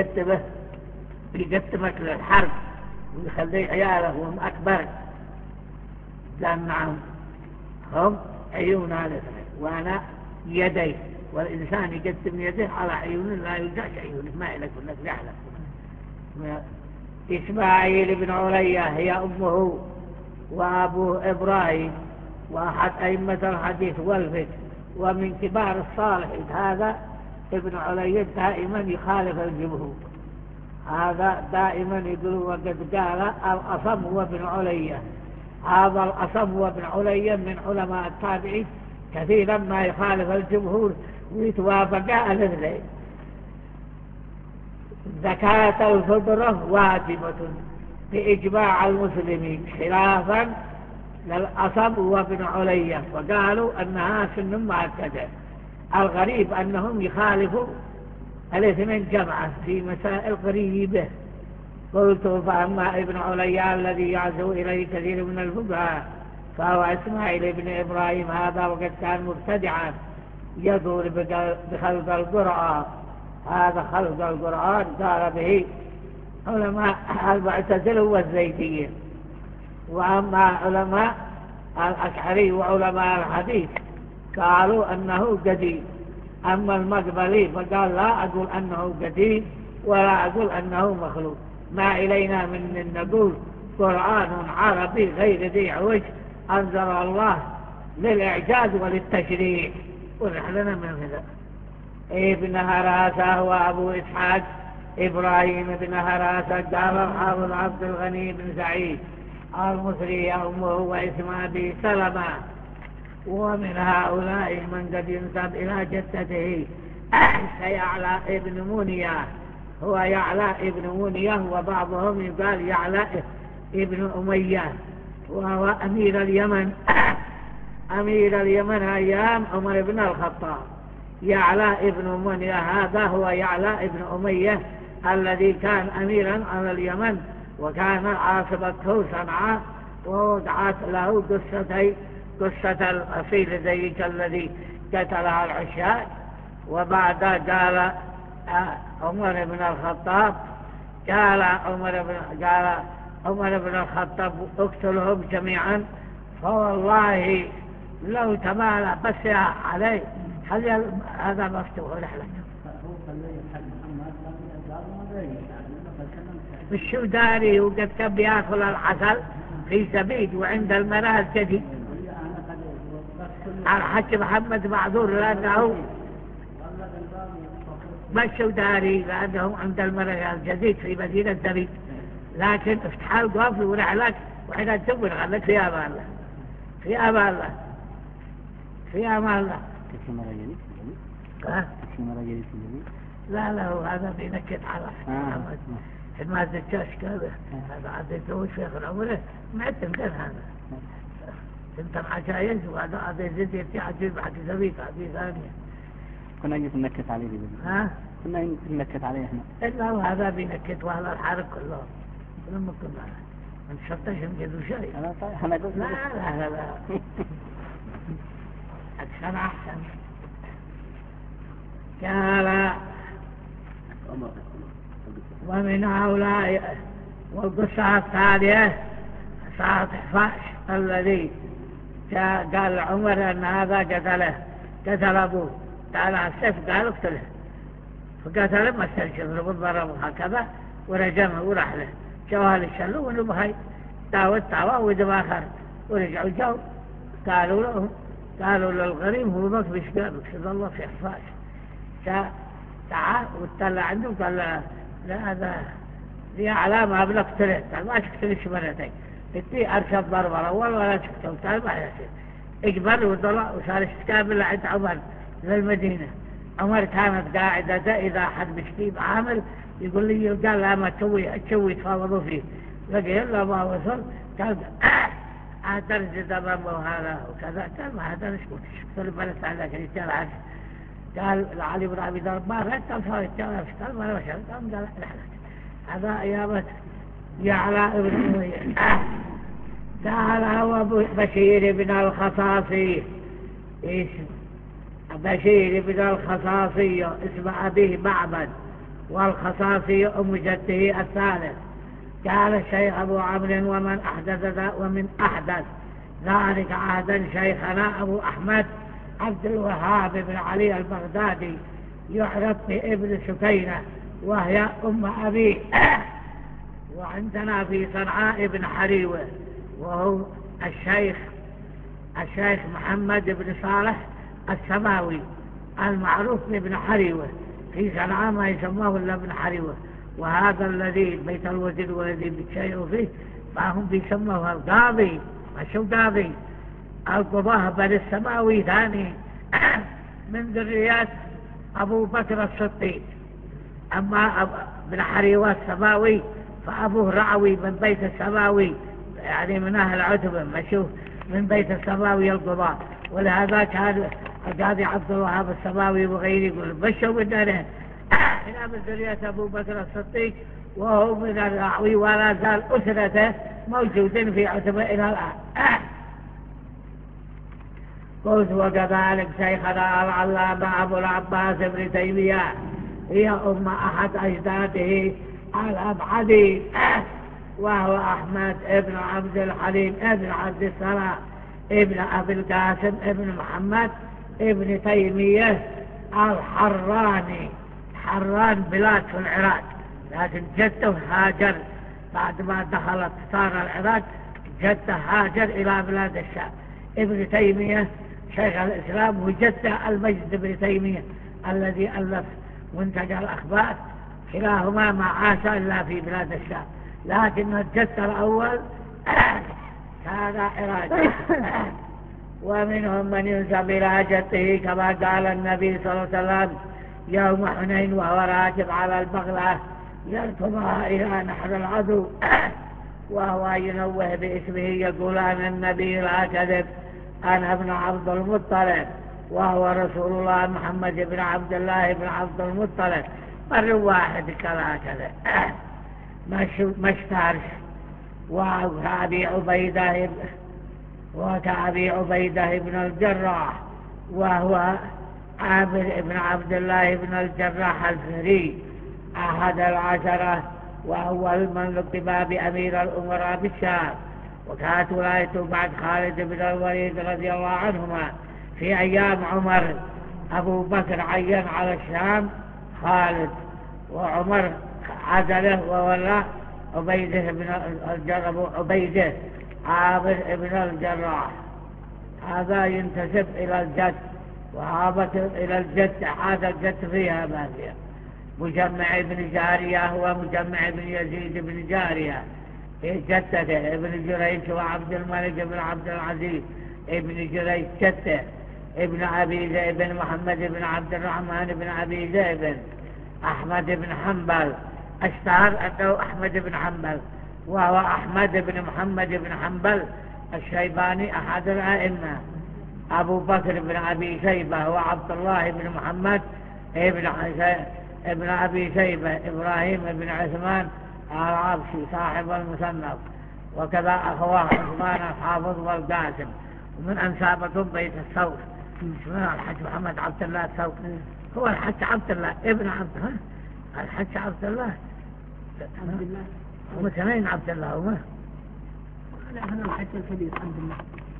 بيقدمك للحرب ويخلي عياله وهم أكبر. قال نعم، هم عيوننا الاثنين وأنا يدي، والإنسان يقدم يده على عيون لا يلجأش عيونه، ما إلك ولك لحلك. إسماعيل بن علية هي أمه وأبوه إبراهيم، وأحد أئمة الحديث والفقه ومن كبار الصالحين. هذا ابن علية دائما يخالف الجمهور، هذا دائما يقول وقد قال الأصم هو ابن علية. هذا الأصم هو ابن علية من علماء التابعين، كثيرا ما يخالف الجمهور ويتوافق الاثنين. زكاة الفطرة واجبة بإجماع المسلمين، خلافا للأصم وابن علية، وقالوا أنها سنة مؤكدة. الغريب أنهم يخالفوا الاثنين جمعا في مسائل قريبة. قلت فأما ابن علية الذي يعزو إليه كثير من الفقهاء فهو إسماعيل بن إبراهيم، هذا وقد كان مبتدعا يدور بخلق القرآن. هذا خلق القرآن قال به علماء المعتزلة والزيدية. وأما علماء الأشعري وعلماء الحديث قالوا أنه قديم. أما المقبلي فقال لا أقول أنه قديم ولا أقول أنه مخلوق، ما إلينا من نقول قرآن عربي غير ذي عوج أنزل الله للإعجاز وللتشريع، ونحلنا من هذا. ابن هراسة وأبو إسحاق إبراهيم بن هراسة. قال الحافظ عبد الغني بن سعيد المصري أمه واسم أبي سلمة. ومن هؤلاء من قد ينسب إلى جدته يعلى ابن منية، هو يعلى ابن منية، وبعضهم يقال يعلى ابن أمية، وهو أمير اليمن أمير اليمن أيام عمر بن الخطاب. يعلى ابن منية هذا هو يعلى ابن أمية الذي كان أميرا على اليمن، وكان عاصمته صنعاء، ووقعت له قصة الأصيل ذيك الذي قتلها العشاء. وبعد قال عمر بن الخطاب قال عمر بن الخطاب اقتلهم جميعا، فوالله لو تمالى بس عليه. هل هذا مفتوح لحلك الشو داري؟ وقد كان بياكل العسل في زبيد وعند المنازل. الحج محمد معذور لأنه مشوا داري لأنهم عند الملك الجديد في مدينة دري، لكن افتحوا القافل ورحلك وحين تدور غلك في أمان الله، في أمان الله، في أمان الله. كيف مرة جديد؟ كيف مرة جديد في الجديد؟ لا هو هذا بينكت على محمد ما تتشاشك هذا عاد يتزوج شيخ العمره ما تمكن هذا انت مع جايز وهذا يزيد يرتي عجيب حق زبيط هذه ثانية. كنا نجي ننكت عليه كنا ننكت عليه احنا إلا وهذا بينكت وهذا الحارق كلهم لما كنا من شرطش نجدوا شيء. أنا قلت لا أحسن قال ومن هؤلاء. والقصة الثانية قصة حفاش الذي قال عمر أن هذا قتل أبوه، قال السيف قال اقتله، فقتله ما استنشف بالضرب هكذا ورجمه وراح له جوال الشلو ونبهي تاوى ودباخر ورجعوا جو قالوا للغريم هو بك بشقابك شد الله في حفاش تعال واتلع عنده قال لا هذا لي علامة أبلغ تلت قال ما تقتلش مرتين اتي أركب ضربة الأول ولا تقتل قال ما يصير اقبل وضلع وصار استقابل عند عمر للمدينة. عمر كانت قاعدة إذا حد مشكيب عامل يقول لي قال لا ما تسوي تفاوضوا فيه لقي إلا ما وصل قال أدرج دمامه هذا وكذا قال ما هذا نشكوش قال بلس عليك رجال عجل قال علي بن أبي طالب ما رأيت الفارق قال ما نشر قال رحلك هذا أيامت يعلى ابن أمية. قال هو بشير بن الخصاصي بشير بن الخصاصي اسم أبيه معبد والخصاصي أم جده الثالث. قال الشيخ أبو عمرو ومن أحدث ذلك عهدا شيخنا أبو أحمد عبد الوهاب بن علي البغدادي يعرف بابن سكينة وهي أم أبيه. وعندنا في صنعاء بن حريوة وهو الشيخ محمد بن صالح السماوي المعروف بابن حريوة، في صنعاء ما يسموه إلا ابن حريوة، وهذا الذي بيت الوزير والذي بتشيئوا فيه فهم بيسموه القاضي مشو قاضي القضاه بن السماوي ثاني من ذريات أبو بكر الصديق. أما ابن حريوة السماوي فأبوه رعوي من بيت السماوي يعني من أهل عتبة مشوه من بيت السماوي القضاء، ولهذا كان القاضي عبد الوهاب السماوي وغيره يقول بشوا بالدنيا هنا من ذرية أبو بكر الصديق وهو من الرعوي ولا زال أسرته موجودين في عتبة إلى الآن. قلت وكذلك شيخنا العلامة أبو العباس بن تيمية هي أم أحد أجداده الأبعدي وهو أحمد ابن عبد الحليم ابن عبد السلام ابن أبي القاسم ابن محمد ابن تيمية الحراني. حران بلاد في العراق، لكن جدته هاجر بعد ما دخلت صار العراق جدته هاجر إلى بلاد الشام. ابن تيمية شيخ الإسلام وجدته المجد ابن تيمية الذي ألف منتج الأخبار كلاهما ما عاش إلا في بلاد الشام، لكن الجد الأول كان عراقي. ومنهم من ينسب إلى جده كما قال النبي صلى الله عليه وسلم يوم حنين وهو راكب على البغلة يركبها إلى نحر العدو وهو ينوه باسمه يقول أنا النبي لا كذب أنا ابن عبد المطلب وهو رسول الله محمد بن عبد الله بن عبد المطلب. مر واحد كذا مشترش وكأبي عبيدة بن الجراح وهو عامر بن عبد الله بن الجراح الفهري أحد العشرة وهو من لقب بأمير الأمراء بالشام، وكانت ولايته بعد خالد بن الوليد رضي الله عنهما. في أيام عمر أبو بكر عين على الشام خالد وعمر عزله وولى عبيدة عامر بن الجراح هذا ينتسب إلى الجد، وهذا إلى الجد، هذا الجد فيها ما فيها. مجمع بن جارية هو مجمع بن يزيد بن جارية جدته، ابن جريج وعبد الملك بن عبد العزيز ابن جريج جدته، ابن أبي ذئب بن محمد بن عبد الرحمن بن أبي ذئب أحمد بن حنبل، اشتهر أنه أحمد بن حنبل، وهو أحمد بن محمد بن حنبل الشيباني أحد الأئمة. أبو بكر بن أبي شيبة وعبد الله بن محمد ابن أبي شيبة إبراهيم بن عثمان العبسي صاحب المصنف، وكذا أخواه عثمان الحافظ والقاسم. ومن أنسابهم بيت الثور، اسمه الحج محمد عبد الله الثور، هو الحج عبد الله ابن عبد الحج عبد الله هم اثنين عبد الله هما. لا هذا الحج الكبير عبد الله.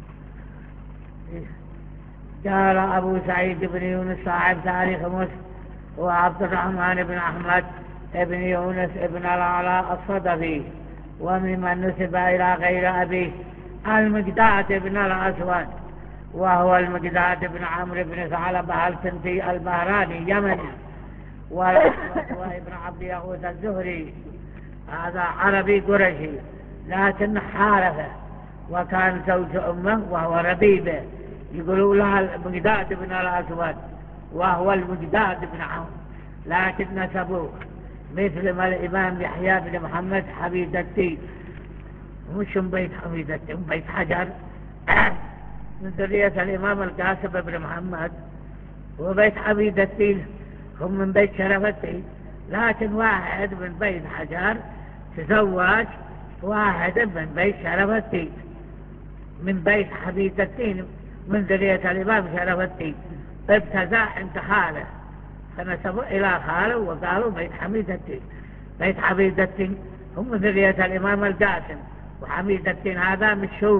قال أبو سعيد بن يونس صاحب تاريخ مصر وعبد الرحمن بن أحمد ابن يونس ابن العلاء الصدفي، وممن نسب إلى غير أبيه المقداد بن الأسود، وهو المقداد بن عمرو بن ثعلبة الكندي البهراني يمني، والأسود هو ابن عبد يغوث الزهري، هذا عربي قرشي لكن حارثه، وكان زوج أمه وهو ربيبه، يقولوا لها المقداد بن الأسود، وهو المقداد بن عمرو، لكن نسبوه مثل ما الإمام يحيى بن محمد حميد الدين، مش من بيت حميد الدين، من بيت حجر من ذرية الإمام القاسم بن محمد، وبيت حميد الدين هم من بيت شرف الدين، لكن واحد من بيت حجر تزوج واحد من بيت شرف الدين، من بيت حميد الدين من ذرية الإمام شرف الدين، ابتزع عند خاله فنسبوا إلى خاله وقالوا بيت حميد الدين. بيت حميد الدين هم من ذرية الإمام القاسم، وحميد الدين هذا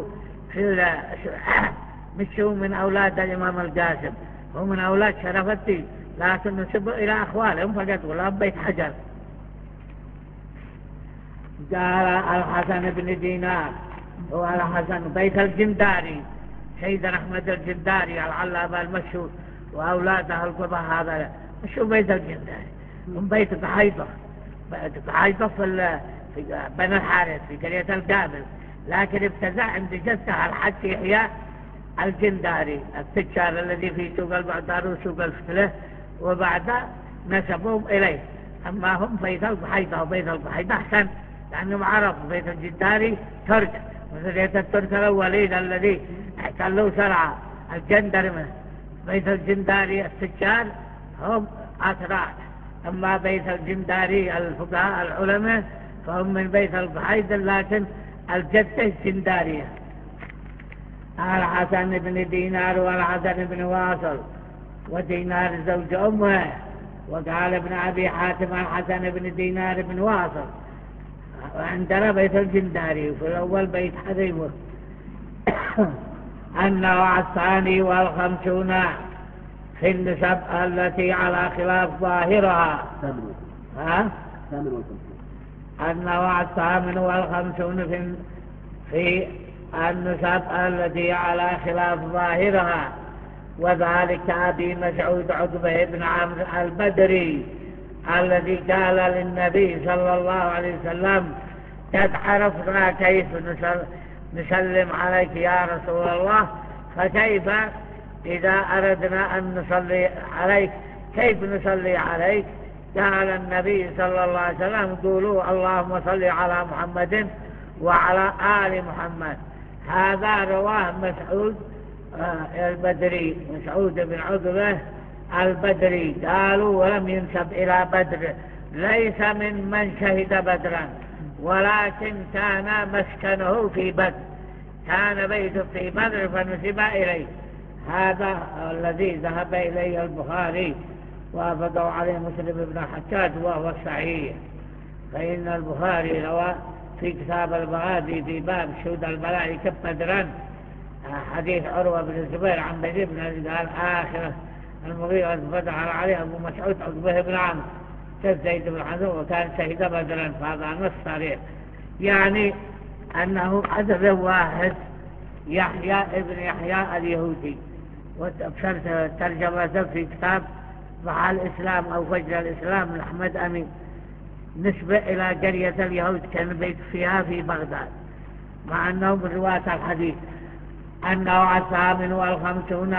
مشوا من أولاد الإمام القاسم، هم من أولاد شرف الدين، لكن نسبوا إلى أخوالهم فقط ولا بيت حجر. قال الحسن بن دينار هو الحسن بيت الجنداري، سيدنا أحمد الجنداري العلامة المشهور، وأولاده القضاء هذا مشهور بيت الجنداري، من بيت قحيطة في بني الحارث في قرية القابل، لكن ابتزع عند جده الحج يحيى الجنداري التجار الذي في سوق البعدار وسوق الفتلة، وبعد نسبوهم إليه. أما هم بيت القحيطة، وبيت القحيطة أحسن لأنهم عرب، بيت الجنداري ترك، وذرية الترك الأولين الذي احتلوا سرعة الجندرمة. بيت الجنداري التجار هم أتراك، أما بيت الجنداري الفقهاء العلماء فهم من بيت القحيطة، لكن الجدة الجندارية. الحسن بن دينار والحسن بن واصل، ودينار زوج أمه، وقال ابن أبي حاتم الحسن بن دينار بن واصل، وعندنا بيت الجنداري وفي الأول بيت حذيفة. النوع الثاني والخمسون في النسب التي على خلاف ظاهرها. النوع الثامن والخمسون في النسب التي على خلاف ظاهرها، وذلك أبي مسعود عقبة بن عمرو البدري الذي قال للنبي صلى الله عليه وسلم قد عرفنا كيف نسلم عليك يا رسول الله، فكيف إذا أردنا أن نصلي عليك كيف نصلي عليك؟ قال النبي صلى الله عليه وسلم قولوا اللهم صل على محمد وعلى آل محمد. هذا رواه مسعود البدري، مسعود بن عقبة البدري، قالوا ولم ينسب إلى بدر، ليس من شهد بدرا، ولكن كان مسكنه في بدر، كان بيته في بدر فنسب إليه. هذا الذي ذهب إليه البخاري وافقوا عليه مسلم بن الحجاج وهو صحيح، فإن البخاري روى في كتاب البغادي في باب شهود الملائكة بدرا حديث عروة بن الزبير عن بدر بن قال آخره المغيرة فتح عليه أبو مسعود عقبه بن عمرو كزيد بن حزم وكان شهد بدرا، فهذا نص صريح يعني أنه عدد واحد يحيى ابن يحيى اليهودي، وابشرت ترجمته في كتاب ضحى الإسلام أو فجر الإسلام لأحمد أمين، نسبة إلى قرية اليهود كان بيت فيها في بغداد، مع أنه من رواة الحديث. النوع 58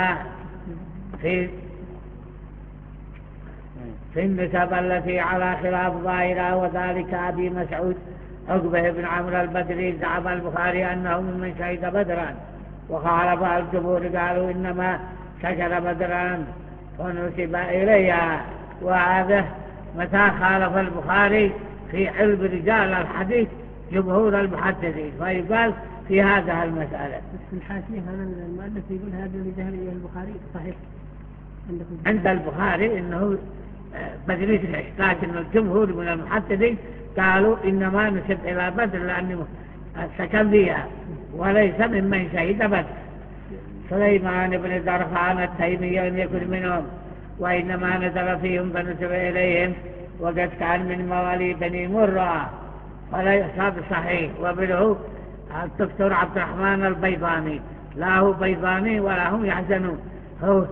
في النسب التي على خلاف ظاهرها، وذلك أبي مسعود عقبة بن عمرو البدري. زعم البخاري أنه ممن شهد بدرا، وخالف الجمهور قالوا إنما شهد بدرا ونسب إليها. وهذا متى خالف البخاري في علم رجال الحديث جمهور المحدثين، فيقال في هذه المسألة. في الحاشية هذا المؤلف يقول هذا اللي ذهب إليه البخاري صحيح عند البخاري إنه بدري، لكن الجمهور من المحدثين قالوا إنما نسب إلى بدر لأنه سكن بها وليس ممن شهد بدر. سليمان بن درخان التيمي لم يكن منهم، وإنما نزل فيهم فنسب إليهم، وقد كان من موالي بني مرة، فليس صحيح. وبله الدكتور عبد الرحمن البيضاني، لا هو بيضاني ولا هم يحزنون، هو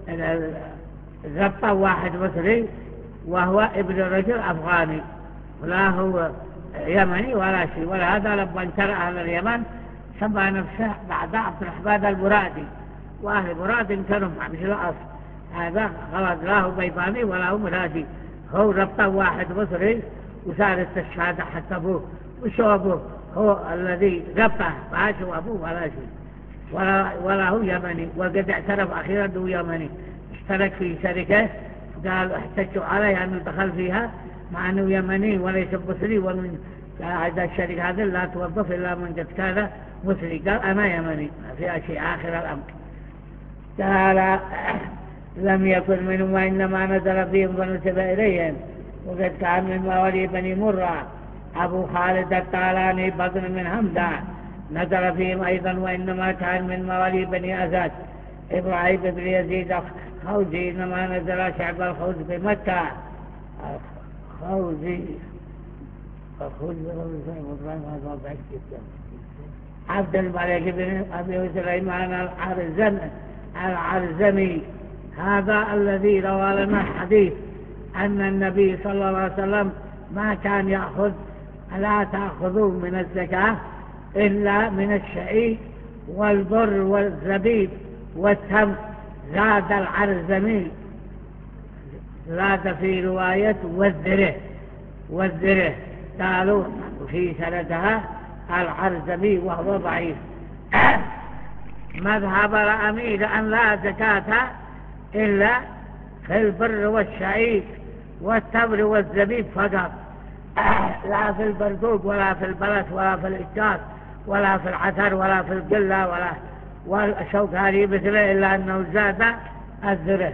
غطى واحد مصري وهو ابن رجل أفغاني، لا هو يمني ولا شيء. ولهذا لما انترى أهل اليمن سمى نفسه بعد عبد الرحمن المرادي، وأهل مراد كانوا مش الأصل. هذا غلط، لا هو بيضاني ولا هو مرادي، هو ربطه واحد مصري وصارت الشهادة حتى أبوه وشو أبوه هو الذي ربطه، ما شو أبوه ولا شيء، ولا هو يمني. وقد اعترف أخيرا أنه يمني، اشترك في شركة قال احتجوا عليه أنه دخل فيها مع أنه يمني وليس مصري، ومن هذا الشركة هذا لا توظف إلا من قد كان مصري، قال أنا يمني، ما في شيء آخر الأمر. قال لم يكن منهم وإنما نزل فيهم فنسب إليهم، وقد كان من موالي بني مرة أبو خالد الطالاني بطن من همدان نزل فيهم أيضا، وإنما كان من موالي بني أسد. إبراهيم بن يزيد خوزي إنما نزل شعب الخوز بمكة. خوزي عبد الملك بن أبي سليمان العرزمي، هذا الذي روى لنا الحديث أن النبي صلى الله عليه وسلم ما كان يأخذ، لا تأخذوا من الزكاة إلا من الشعير والبر والزبيب والتمر. زاد العرزمي، زاد في رواية والذره قالوا في سندها العرزمي وهو ضعيف. مذهب الأمير أن لا زكاة إلا في البر والشعير والتمر والزبيب فقط، لا في البردوق ولا في البلس ولا في الإشجار ولا في العسر ولا في القلة ولا والشوكاري مثله، إلا أنه زاد الذره.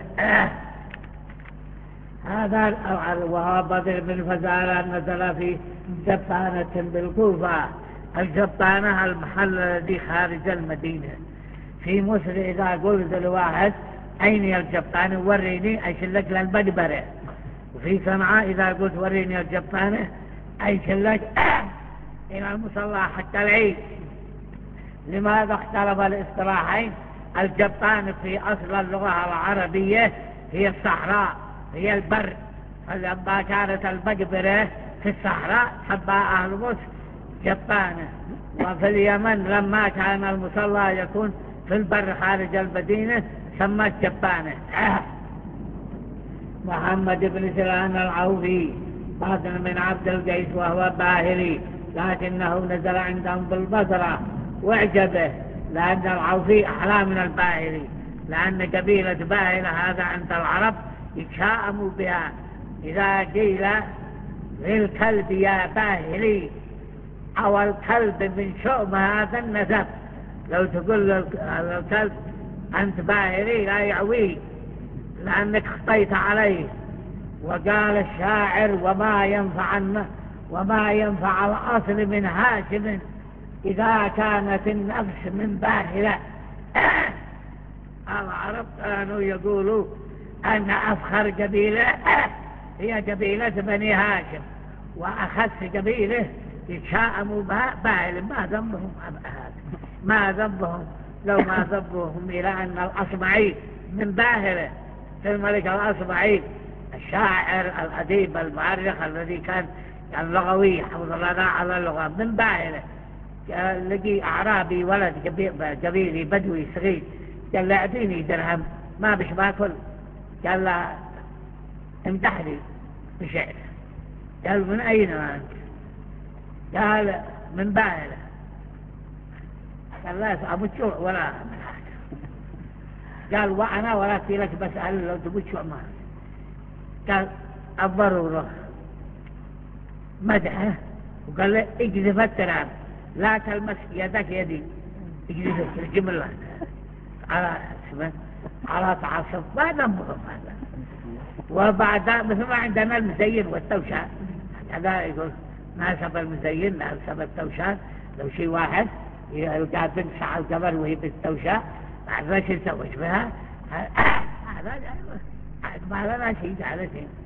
هذا وهو بدر بن فزارة نزل في جبانة بالكوفة. الجبانة المحل الذي خارج المدينة. في مصر إذا قلت لواحد أين الجبانة وريني أشلك للمقبرة، وفي صنعاء إذا قلت وريني الجبانة أشلك إلى المصلى حتى العيد. لماذا اختلف الاصطلاحين؟ الجبانة في أصل اللغة العربية هي الصحراء، هي البر، فلما كانت المقبرة في الصحراء سمى أهل مصر جبانة. وفي اليمن لما كان المصلى يكون في البر خارج المدينة سمى جبانة. محمد بن سلان العوفي باطن من عبد القيس وهو باهلي، لكنه نزل عندهم بالبصرة واعجبه، لأن العوفي أحلى من الباهلي، لأن قبيلة باهلة هذا عند العرب يتشاءموا بها. إذا قيل للكلب يا باهلي أو الكلب من شؤم هذا النسب، لو تقول للكلب أنت باهلي لا يعوي لأنك خطيت عليه. وقال الشاعر وما ينفع الأصل من هاشم إذا كانت النفس من باهلة. العرب كانوا يقولوا أن أفخر قبيلة هي قبيلة بني هاشم، وأخذ قبيلة يتشاءموا بها باهل، ما ذنبهم هذا. ما ذنبهم لو ما ذنبهم إلى أن الأصمعي من باهره في الملك الأصمعي الشاعر الأديب المؤرخ الذي كان لغوي حفظ الله على اللغة من باهره لقي أعرابي ولد قبيلي بدوي صغير قال له اعطيني درهم ما بش باكل قال له امدح لي بشعر قال من أين أنت قال من باهره قال لا أموت شوع ولا من هذا قال وأنا ولكن لك بسأل لو تموت شوع ما قال الضرورة مدحه وقال له اجذب التراب لا تلمس يدك يدي اجذب ترجم الله على اسمه على تعصب ما ذنبهم هذا. وبعد مثل ما عندنا المزين والتوشان هذا يقول ناسب المزين ناسب التوشان لو شيء واحد يلقى بنت ساعة القمر وهي بالتوشان بعد ما شو يسوي بها هذا ما لنا شيء على شيء